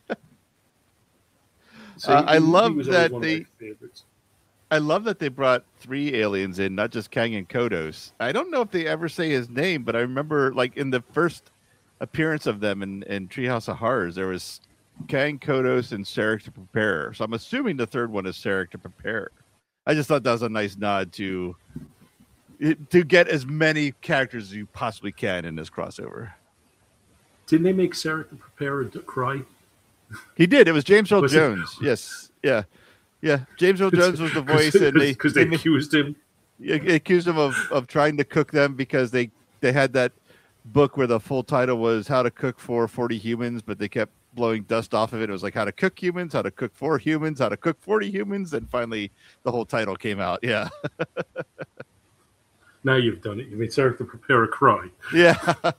Speaker 3: I love that they brought 3 aliens in, not just Kang and Kodos. I don't know if they ever say his name, but I remember like in the first appearance of them in Treehouse of Horrors, there was Kang, Kodos, and Sarek to Prepare. So I'm assuming the third one is Sarek to Prepare. I just thought that was a nice nod to get as many characters as you possibly can in this crossover.
Speaker 2: Didn't they make Sarek to Prepare cry?
Speaker 3: He did. It was James Earl Jones. Yes. Yeah. Yeah. James Earl Jones was the voice, and they
Speaker 2: accused him.
Speaker 3: They accused him of trying to cook them because they had that book where the full title was How to Cook for 40 Humans, but they kept blowing dust off of it. It was like How to Cook Humans, How to Cook for Humans, How to Cook 40 Humans, and finally the whole title came out. Yeah.
Speaker 2: Now you've done it. You made Sarek to Prepare a cry.
Speaker 3: Yeah.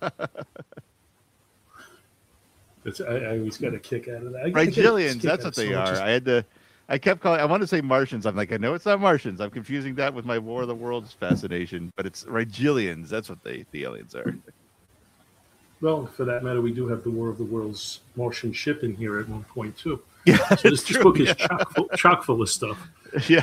Speaker 2: I always got a kick out of that.
Speaker 3: Rigelians, that's what they are. I kept calling. I want to say Martians. I'm like, I know it's not Martians. I'm confusing that with my War of the Worlds fascination, but it's Rigelians. That's what the aliens are.
Speaker 2: Well, for that matter, we do have the War of the Worlds Martian ship in here at one point too.
Speaker 3: Yeah,
Speaker 2: so this book is chock full of stuff.
Speaker 3: Yeah.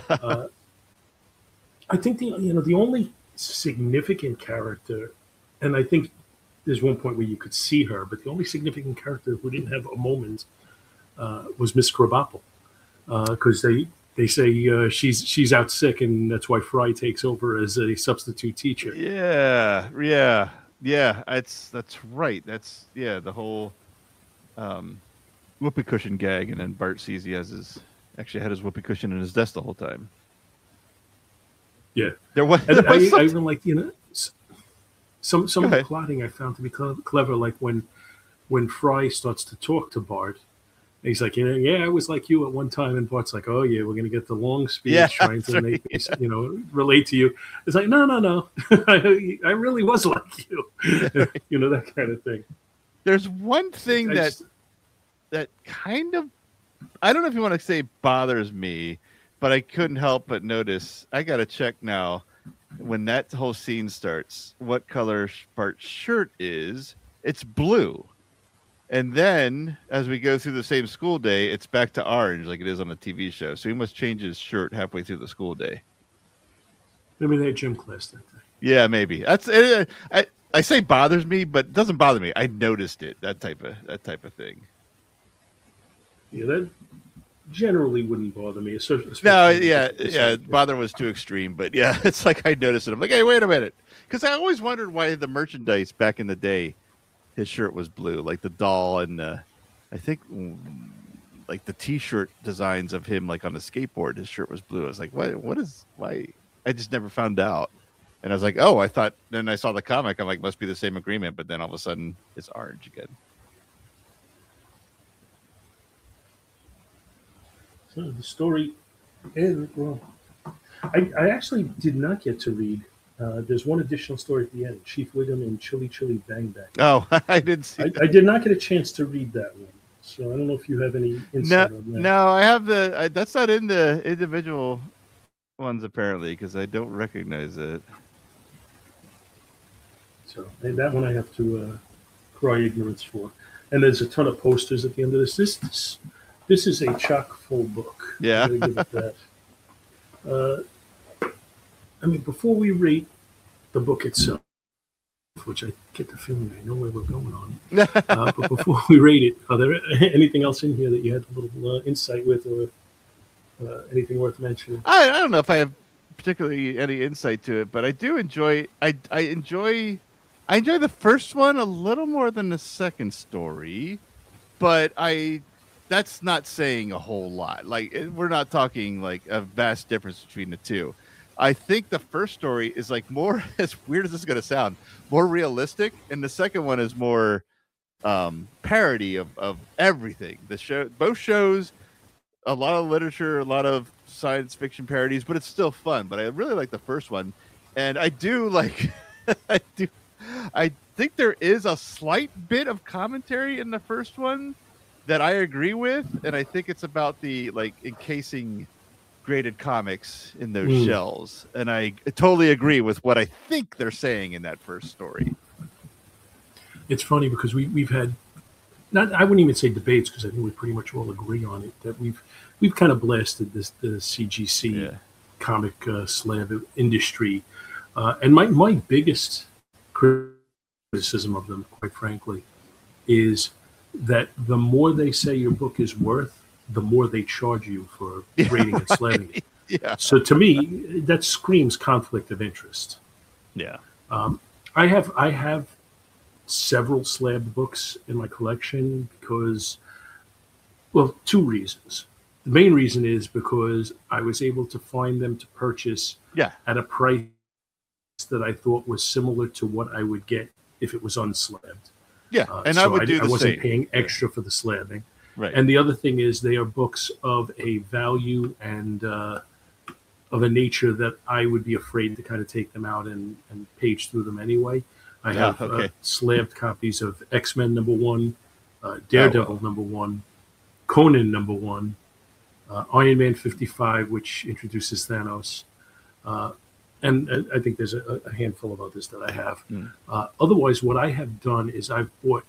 Speaker 2: I think the only significant character, and I think there's one point where you could see her, but the only significant character who didn't have a moment was Miss Krabappel, because they say she's out sick, and that's why Fry takes over as a substitute teacher.
Speaker 3: Yeah. That's right. That's the whole whoopee cushion gag, and then Bart sees he actually had his whoopee cushion in his desk the whole time.
Speaker 2: Yeah,
Speaker 3: there was.
Speaker 2: I even like some of the plotting I found to be clever, like when Fry starts to talk to Bart. He's like, I was like you at one time, and Bart's like, oh yeah, we're gonna get the long speech trying to make me, relate to you. It's like, no, I really was like you, that kind of thing.
Speaker 3: There's one thing that kind of, I don't know if you want to say bothers me, but I couldn't help but notice. I gotta check now. When that whole scene starts, what color Bart's shirt is? It's blue. And then, as we go through the same school day, it's back to orange like it is on the TV show. So he must change his shirt halfway through the school day.
Speaker 2: Maybe they had gym class that day.
Speaker 3: Yeah, maybe. That's I say bothers me, but it doesn't bother me. I noticed it. That type of thing.
Speaker 2: Yeah, that generally wouldn't bother me.
Speaker 3: Bother was too extreme, but yeah, it's like I noticed it. I'm like, hey, wait a minute, because I always wondered why the merchandise back in the day, his shirt was blue, like the doll and I think like the T-shirt designs of him, like on the skateboard, his shirt was blue. I was like, why? I just never found out, and I was like, oh, I thought. Then I saw the comic. I'm like, must be the same agreement, but then all of a sudden, it's orange again.
Speaker 2: So the story, I actually did not get to read. There's one additional story at the end, Chief Wiggum and Chili Chili Bang Bang.
Speaker 3: Oh, I didn't see
Speaker 2: I did not get a chance to read that one. So I don't know if you have any insight on that.
Speaker 3: No, I have that's not in the individual ones apparently, because I don't recognize it.
Speaker 2: So that one I have to cry ignorance for. And there's a ton of posters at the end of this. This is a chock full book.
Speaker 3: Yeah.
Speaker 2: I'm gonna give it that. Before we rate the book itself, which I get the feeling I know where we're going on. But before we rate it, are there anything else in here that you had a little insight with, or anything worth mentioning?
Speaker 3: I don't know if I have particularly any insight to it, but I do enjoy. I enjoy the first one a little more than the second story, but that's not saying a whole lot. Like, we're not talking like a vast difference between the two. I think the first story is like more, as weird as this is going to sound, more realistic, and the second one is more parody of everything. Both shows, a lot of literature, a lot of science fiction parodies, but it's still fun. But I really like the first one, and I do like I think there is a slight bit of commentary in the first one that I agree with, and I think it's about the like encasing graded comics in those shells, and I totally agree with what I think they're saying in that first story.
Speaker 2: It's funny because we've had, not, I wouldn't even say debates, because I think we pretty much all agree on it, that we've kind of blasted the CGC comic slab industry, and my biggest criticism of them, quite frankly, is that the more they say your book is worth, the more they charge you for grading and slabbing it.
Speaker 3: Yeah.
Speaker 2: So to me, that screams conflict of interest.
Speaker 3: Yeah.
Speaker 2: I have several slab books in my collection because, well, two reasons. The main reason is because I was able to find them to purchase at a price that I thought was similar to what I would get if it was unslabbed.
Speaker 3: Yeah, and
Speaker 2: so
Speaker 3: I would do the
Speaker 2: I wasn't
Speaker 3: same.
Speaker 2: paying extra for the slabbing.
Speaker 3: Right.
Speaker 2: And the other thing is they are books of a value and of a nature that I would be afraid to kind of take them out and page through them anyway. I have slabbed copies of X-Men #1, Daredevil #1, Conan #1, Iron Man 55, which introduces Thanos. And I think there's a handful of others that I have. Otherwise, what I have done is I've bought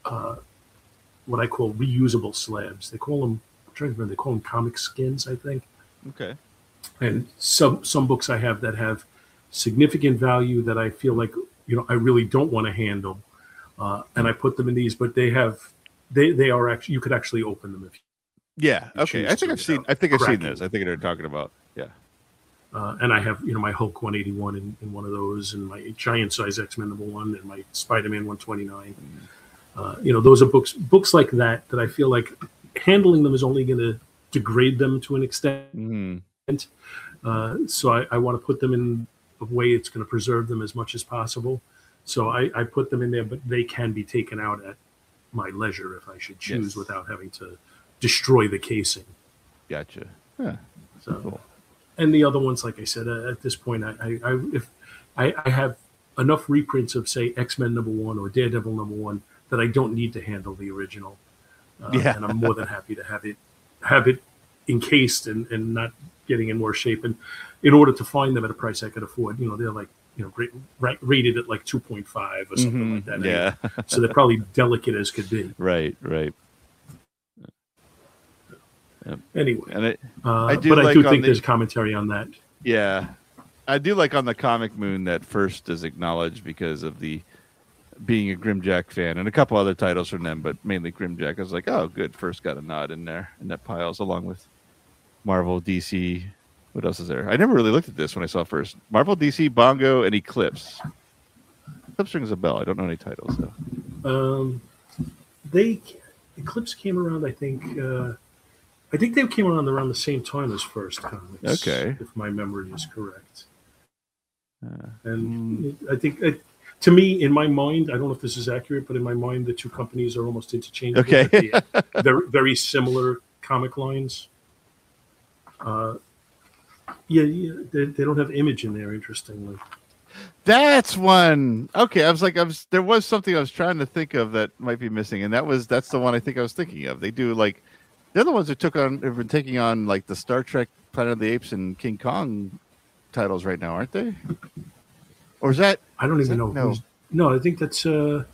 Speaker 2: what I call reusable slabs. They call them, I'm trying to remember, they call them comic skins, I think.
Speaker 3: Okay. And
Speaker 2: some books I have that have significant value that I feel like, I really don't want to handle. And I put them in these, but they are actually, you could actually open them if you
Speaker 3: okay. I think I've seen those. I think they're talking about. Yeah.
Speaker 2: And I have, my Hulk 181 in one of those, and my giant size X-Men #1, and my Spider-Man 129. Those are books like that I feel like handling them is only going to degrade them to an extent. So I want to put them in a way it's going to preserve them as much as possible. So I put them in there, but they can be taken out at my leisure if I should choose, without having to destroy the casing.
Speaker 3: Gotcha. Yeah.
Speaker 2: So cool. And the other ones, like I said, at this point, if I have enough reprints of, say, X-Men #1 or Daredevil #1 that I don't need to handle the original, and I'm more than happy to have it encased and not getting in worse shape. And in order to find them at a price I could afford, they're like, rated at like 2.5 or something like that.
Speaker 3: Yeah.
Speaker 2: So they're probably delicate as could be.
Speaker 3: Right.
Speaker 2: Anyway,
Speaker 3: and
Speaker 2: I do think there's commentary on that.
Speaker 3: Yeah, I do like on the Comic Moon that First is acknowledged because of the being a Grimjack fan, and a couple other titles from them, but mainly Grimjack. I was like, oh, good, First got a nod in there in that piles, along with Marvel, DC. What else is there? I never really looked at this when I saw First. Marvel, DC, Bongo, and Eclipse. Eclipse rings a bell. I don't know any titles though.
Speaker 2: Eclipse came around, I think. I think they came around the same time as First Comics. Okay, if my memory is correct. And I think, to me, in my mind, I don't know if this is accurate, but in my mind, the two companies are almost interchangeable.
Speaker 3: Okay,
Speaker 2: they're very similar comic lines. They don't have Image in there, interestingly.
Speaker 3: That's one. Okay, there was something I was trying to think of that might be missing, and that's the one I think I was thinking of. They do like. They're the ones who have been taking on like the Star Trek, Planet of the Apes, and King Kong titles right now, aren't they? Or is that?
Speaker 2: I don't even know. No, I think that's something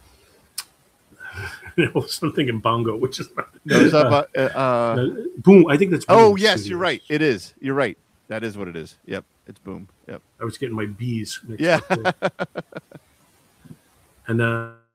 Speaker 2: in Bongo, which is not. Boom. I think that's. Boom
Speaker 3: Oh yes, Studios. You're right. It is. You're right. That is what it is. Yep, it's Boom. Yep.
Speaker 2: I was getting my B's mixed up. And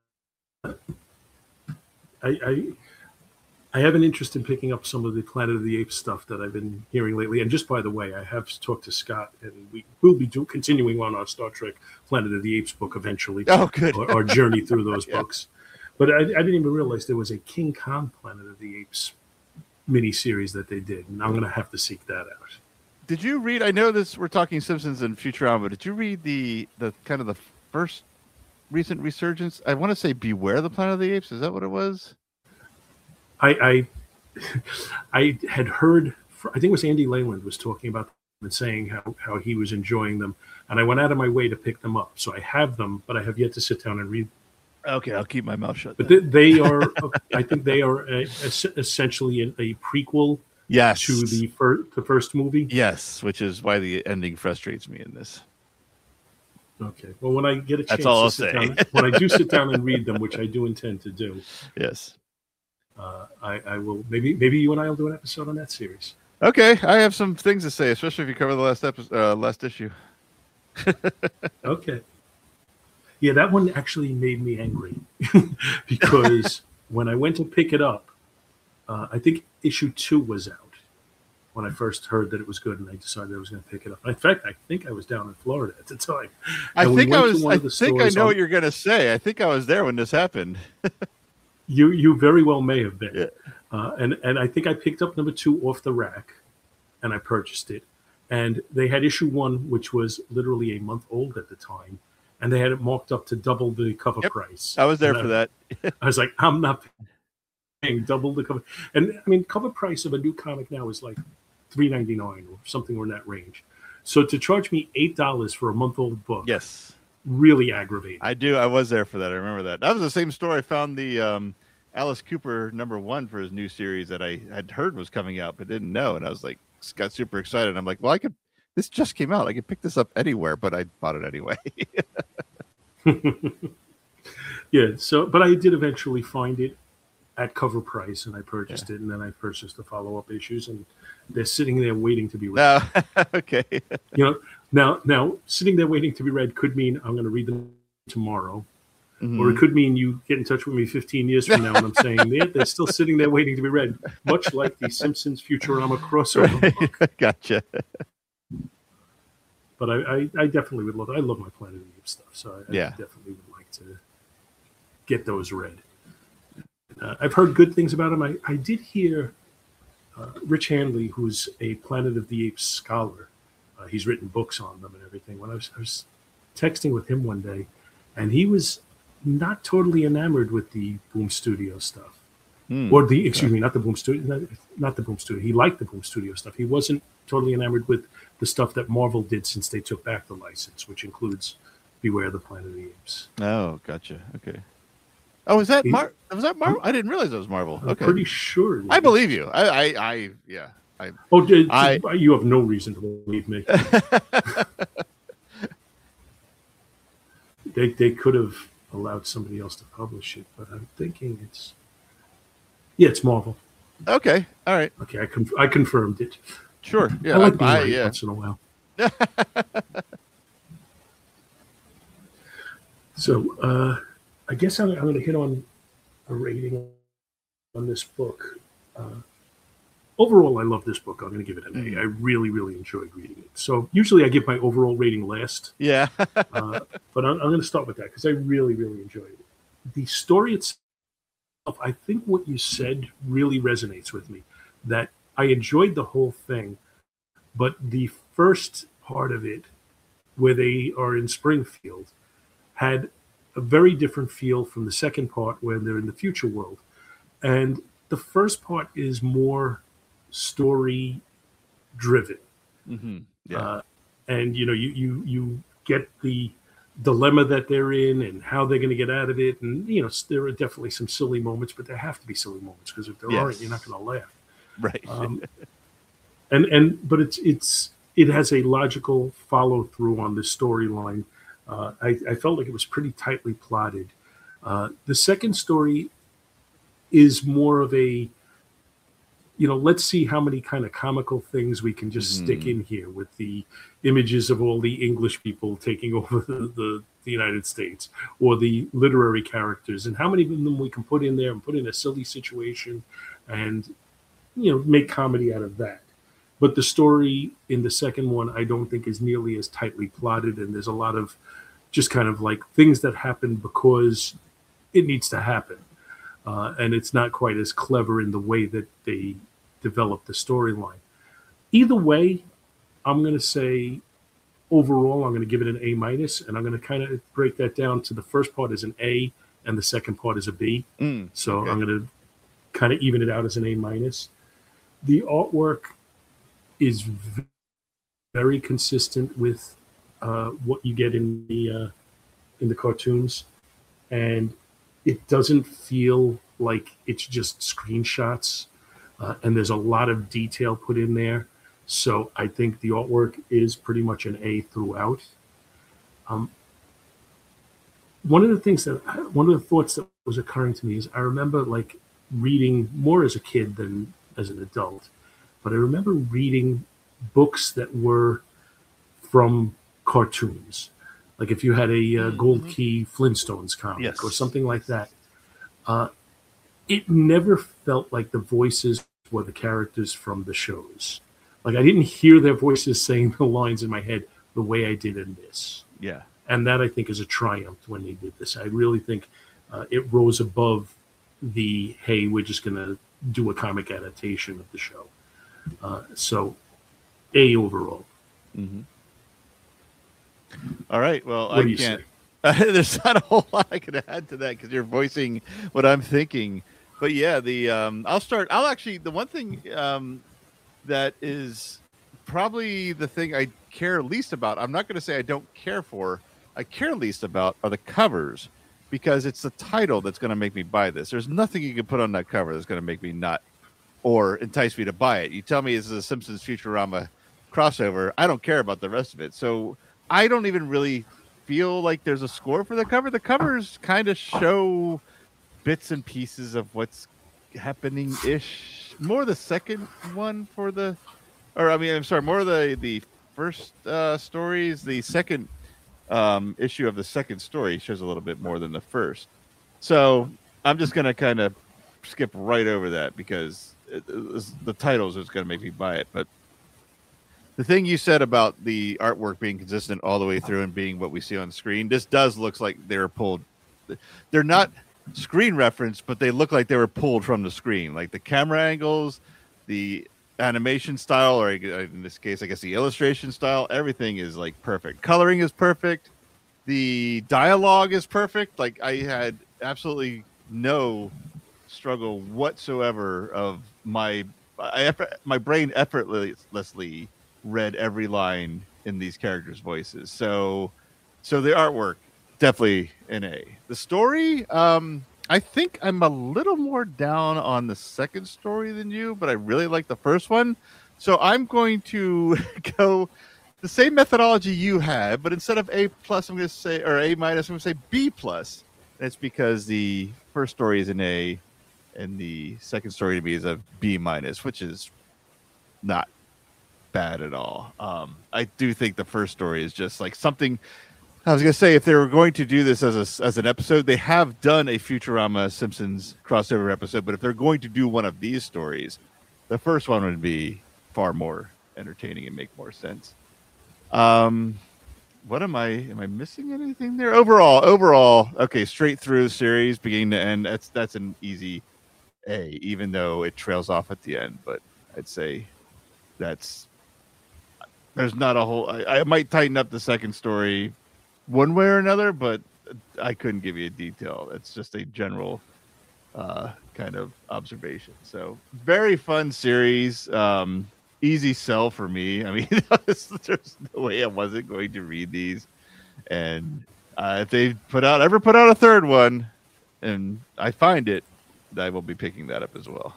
Speaker 2: I I have an interest in picking up some of the Planet of the Apes stuff that I've been hearing lately. And just by the way, I have talked to Scott, and we will be continuing on our Star Trek Planet of the Apes book eventually.
Speaker 3: Oh, good.
Speaker 2: Our journey through those
Speaker 3: Yeah.
Speaker 2: books. But I didn't even realize there was a King Kong Planet of the Apes miniseries that they did, and I'm going to have to seek that out.
Speaker 3: Did you read? I know this. We're talking Simpsons and Futurama, but did you read the kind of the first recent resurgence? I want to say Beware the Planet of the Apes. Is that what it was?
Speaker 2: I had heard, I think it was Andy Leyland was talking about them and saying how he was enjoying them, and I went out of my way to pick them up. So I have them, but I have yet to sit down and read.
Speaker 3: Okay, I'll keep my mouth shut.
Speaker 2: But they are, I think they are essentially a prequel.
Speaker 3: Yes.
Speaker 2: To the first movie.
Speaker 3: Yes, which is why the ending frustrates me in this.
Speaker 2: Okay. Well, when I get a chance,
Speaker 3: that's all I'll
Speaker 2: sit
Speaker 3: say.
Speaker 2: down, when I do sit down and read them, which I do intend to do.
Speaker 3: Yes.
Speaker 2: I will. Maybe you and I will do an episode on that series.
Speaker 3: Okay, I have some things to say, especially if you cover the last issue.
Speaker 2: Okay. Yeah, that one actually made me angry because when I went to pick it up, I think issue 2 was out when I first heard that it was good, and I decided I was going to pick it up. In fact, I think I was down in Florida at the time.
Speaker 3: I think I know
Speaker 2: on,
Speaker 3: what you're going to say. I think I was there when this happened.
Speaker 2: You very well may have been.
Speaker 3: Yeah.
Speaker 2: And I think I picked up number 2 off the rack, and I purchased it. And they had issue 1, which was literally a month old at the time, and they had it marked up to double the cover price.
Speaker 3: I was there for that.
Speaker 2: I was like, I'm not paying double the cover. And I mean, cover price of a new comic now is like $3.99 or something in that range. So to charge me $8 for a month-old book,
Speaker 3: Yes,
Speaker 2: really aggravating.
Speaker 3: I do. I was there for that. I remember that. That was the same store I found the Alice Cooper #1 for his new series that I had heard was coming out but didn't know, and I was like, got super excited. I'm like, well, this just came out. I could pick this up anywhere, but I bought it anyway.
Speaker 2: Yeah. So, but I did eventually find it at cover price, and I purchased it, and then I purchased the follow-up issues, and they're sitting there waiting to be read.
Speaker 3: No, okay.
Speaker 2: You know, now sitting there waiting to be read could mean I'm going to read them tomorrow, or it could mean you get in touch with me 15 years from now, and I'm saying they're still sitting there waiting to be read, much like the Simpsons Futurama crossover book.
Speaker 3: Gotcha.
Speaker 2: But I definitely would love. I love my Planet of the Apes stuff, so I definitely would like to get those read. I've heard good things about him. I did hear Rich Handley, who's a Planet of the Apes scholar. He's written books on them and everything. When I was texting with him one day, and he was not totally enamored with the Boom Studio stuff, or not the Boom Studio, not the Boom Studio. He liked the Boom Studio stuff. He wasn't totally enamored with the stuff that Marvel did since they took back the license, which includes Beware the Planet of the Apes.
Speaker 3: Oh, gotcha. Okay. Oh, was that Marvel? I didn't realize that was Marvel.
Speaker 2: I'm
Speaker 3: okay.
Speaker 2: pretty sure.
Speaker 3: I believe you.
Speaker 2: You have no reason to believe me. They could have allowed somebody else to publish it, but I'm thinking it's Marvel.
Speaker 3: Okay. All right.
Speaker 2: Okay, I confirmed it.
Speaker 3: Sure. Yeah.
Speaker 2: I like being right once in a while. So I guess I'm going to hit on a rating on this book. Overall, I love this book. I'm going to give it an A. I really, really enjoyed reading it. So usually I give my overall rating last.
Speaker 3: Yeah.
Speaker 2: But I'm going to start with that because I really, really enjoyed it. The story itself, I think what you said really resonates with me, that I enjoyed the whole thing, but the first part of it, where they are in Springfield, had a very different feel from the second part where they're in the future world. And the first part is more story driven.
Speaker 3: Mm-hmm. Yeah.
Speaker 2: And you get the dilemma that they're in and how they're going to get out of it. And there are definitely some silly moments, but there have to be silly moments because if there aren't, you're not going to laugh.
Speaker 3: Right.
Speaker 2: But it has a logical follow through on this storyline. I felt like it was pretty tightly plotted. The second story is more of a let's see how many kind of comical things we can just stick in here with the images of all the English people taking over the United States, or the literary characters, and how many of them we can put in there and put in a silly situation and, make comedy out of that. But the story in the second one, I don't think is nearly as tightly plotted, and there's a lot of just kind of like things that happen because it needs to happen. And it's not quite as clever in the way that they develop the storyline. Either way, I'm going to say overall, I'm going to give it an A minus, and I'm going to kind of break that down to the first part as an A and the second part as a B. So okay. I'm going to kind of even it out as an A minus. The artwork is very consistent with what you get in the cartoons, and it doesn't feel like it's just screenshots, and there's a lot of detail put in there. So I think the artwork is pretty much an A throughout. One of the thoughts that was occurring to me is I remember like reading more as a kid than as an adult, but I remember reading books that were from cartoons. Like if you had a Gold Key Flintstones comic or something like that, it never felt like the voices were the characters from the shows. Like I didn't hear their voices saying the lines in my head the way I did in this.
Speaker 3: Yeah.
Speaker 2: And that I think is a triumph when they did this. I really think it rose above the, hey, we're just going to do a comic adaptation of the show. So A overall.
Speaker 3: Mm-hmm. All right. Well,
Speaker 2: what
Speaker 3: I can't. There's not a whole lot I can add to that because you're voicing what I'm thinking. But yeah, the one thing that is probably the thing I care least about. I'm not going to say I don't care for. I care least about are the covers, because it's the title that's going to make me buy this. There's nothing you can put on that cover that's going to make me not or entice me to buy it. You tell me this is a Simpsons Futurama crossover, I don't care about the rest of it. So I don't even really feel like there's a score for the cover. The covers kind of show bits and pieces of what's happening-ish. More the second one more of the first stories. The second issue of the second story shows a little bit more than the first. So I'm just going to kind of skip right over that because the titles is going to make me buy it. But the thing you said about the artwork being consistent all the way through and being what we see on screen, this does look like they were pulled. They're not screen reference, but they look like they were pulled from the screen. Like the camera angles, the animation style, or in this case, I guess the illustration style, everything is like perfect. Coloring is perfect. The dialogue is perfect. Like I had absolutely no struggle whatsoever of my brain effortlessly read every line in these characters' voices. So the artwork, definitely an A. The story, I think I'm a little more down on the second story than you, but I really like the first one. So I'm going to go the same methodology you had, but instead of A plus, I'm going to say, or A minus, I'm going to say B plus. That's because the first story is an A, and the second story to me is a B minus, which is not bad at all. I do think the first story is just like something. I was going to say, if they were going to do this as an episode, they have done a Futurama Simpsons crossover episode, but if they're going to do one of these stories, the first one would be far more entertaining and make more sense. What am I missing anything there? Overall, okay, straight through the series, beginning to end, that's an easy A, even though it trails off at the end, but I'd say there's not a whole, I might tighten up the second story one way or another, but I couldn't give you a detail. It's just a general kind of observation. So very fun series. Easy sell for me. I mean, there's no way I wasn't going to read these. And if they ever put out a third one and I find it, I will be picking that up as well.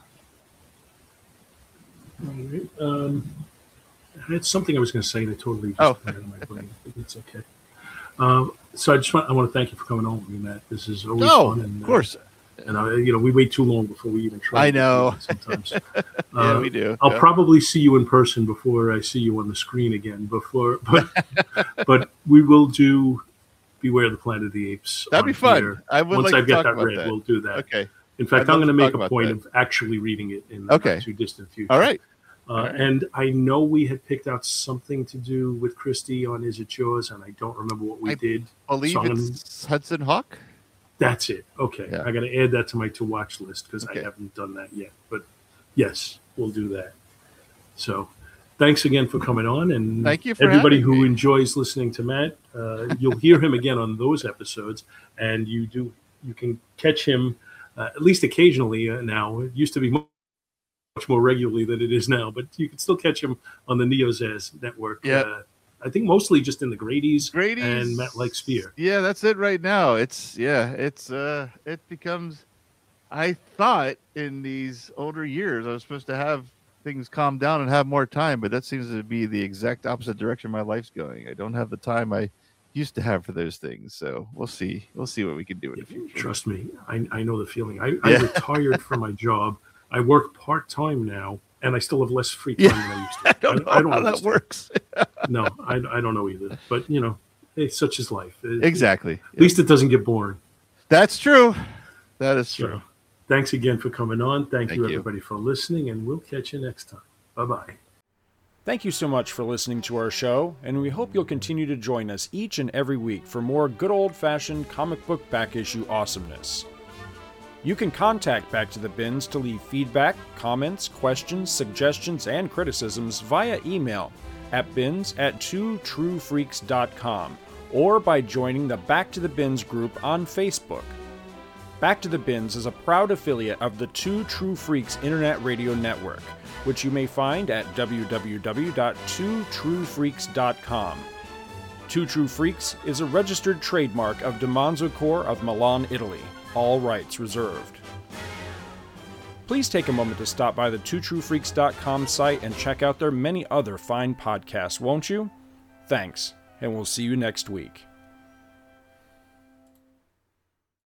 Speaker 2: All right. It's something I was going to say that totally just went out of my brain. It's okay. So I want to thank you for coming on with me, Matt. This is always fun. And,
Speaker 3: of course.
Speaker 2: And we wait too long before we even try.
Speaker 3: I know.
Speaker 2: Sometimes.
Speaker 3: Yeah, we do.
Speaker 2: I'll probably see you in person before I see you on the screen again. But we will do Beware the Planet of the Apes.
Speaker 3: That'd be fun.
Speaker 2: Here.
Speaker 3: I would
Speaker 2: Once
Speaker 3: like
Speaker 2: I
Speaker 3: to
Speaker 2: get
Speaker 3: talk
Speaker 2: that
Speaker 3: about
Speaker 2: read,
Speaker 3: that.
Speaker 2: we'll do that.
Speaker 3: Okay.
Speaker 2: In fact,
Speaker 3: I'd
Speaker 2: I'm
Speaker 3: love
Speaker 2: going to
Speaker 3: to
Speaker 2: make
Speaker 3: talk
Speaker 2: a
Speaker 3: about
Speaker 2: point
Speaker 3: that.
Speaker 2: of actually reading it in the
Speaker 3: Okay.
Speaker 2: not too distant future.
Speaker 3: All right.
Speaker 2: And I know we had picked out something to do with Christie on Is It Yours, and I don't remember what we did.
Speaker 3: I believe it's Hudson Hawk.
Speaker 2: That's it. Okay.
Speaker 3: Yeah.
Speaker 2: I got to add that to my to-watch list because
Speaker 3: Okay.
Speaker 2: I haven't done that yet. But yes, we'll do that. So thanks again for coming on. And
Speaker 3: Thank you for
Speaker 2: everybody
Speaker 3: having
Speaker 2: who
Speaker 3: me.
Speaker 2: enjoys listening to Matt. You'll hear him again on those episodes, and you can catch him at least occasionally now. It used to be much more regularly than it is now, but you can still catch him on the NeoZaz network.
Speaker 3: Yeah.
Speaker 2: I think mostly just in the Grady's
Speaker 3: Grady's
Speaker 2: and Matt Likes Spear.
Speaker 3: Yeah, that's it right now. It becomes. I thought in these older years I was supposed to have things calm down and have more time, but that seems to be the exact opposite direction my life's going. I don't have the time I used to have for those things. So we'll see. We'll see what we can do in the future.
Speaker 2: Trust me, I know the feeling. I retired from my job. I work part-time now, and I still have less free time than I used to.
Speaker 3: I don't know how that
Speaker 2: understand.
Speaker 3: works.
Speaker 2: No, I don't know either. But, it's such is life.
Speaker 3: Exactly.
Speaker 2: At least it doesn't get boring.
Speaker 3: That's true. That is
Speaker 2: So,
Speaker 3: true.
Speaker 2: thanks again for coming on. Thank you,
Speaker 3: you.
Speaker 2: everybody, for listening, and we'll catch you next time. Bye-bye.
Speaker 1: Thank you so much for listening to our show, and we hope you'll continue to join us each and every week for more good old-fashioned comic book back issue awesomeness. You can contact Back to the Bins to leave feedback, comments, questions, suggestions, and criticisms via email at bins@twotruefreaks.com or by joining the Back to the Bins group on Facebook. Back to the Bins is a proud affiliate of the Two True Freaks Internet Radio Network, which you may find at www.twotruefreaks.com. Two True Freaks is a registered trademark of DiManzo Corps of Milan, Italy. All rights reserved. Please take a moment to stop by the twotruefreaks.com site and check out their many other fine podcasts, won't you? Thanks, and we'll see you next week.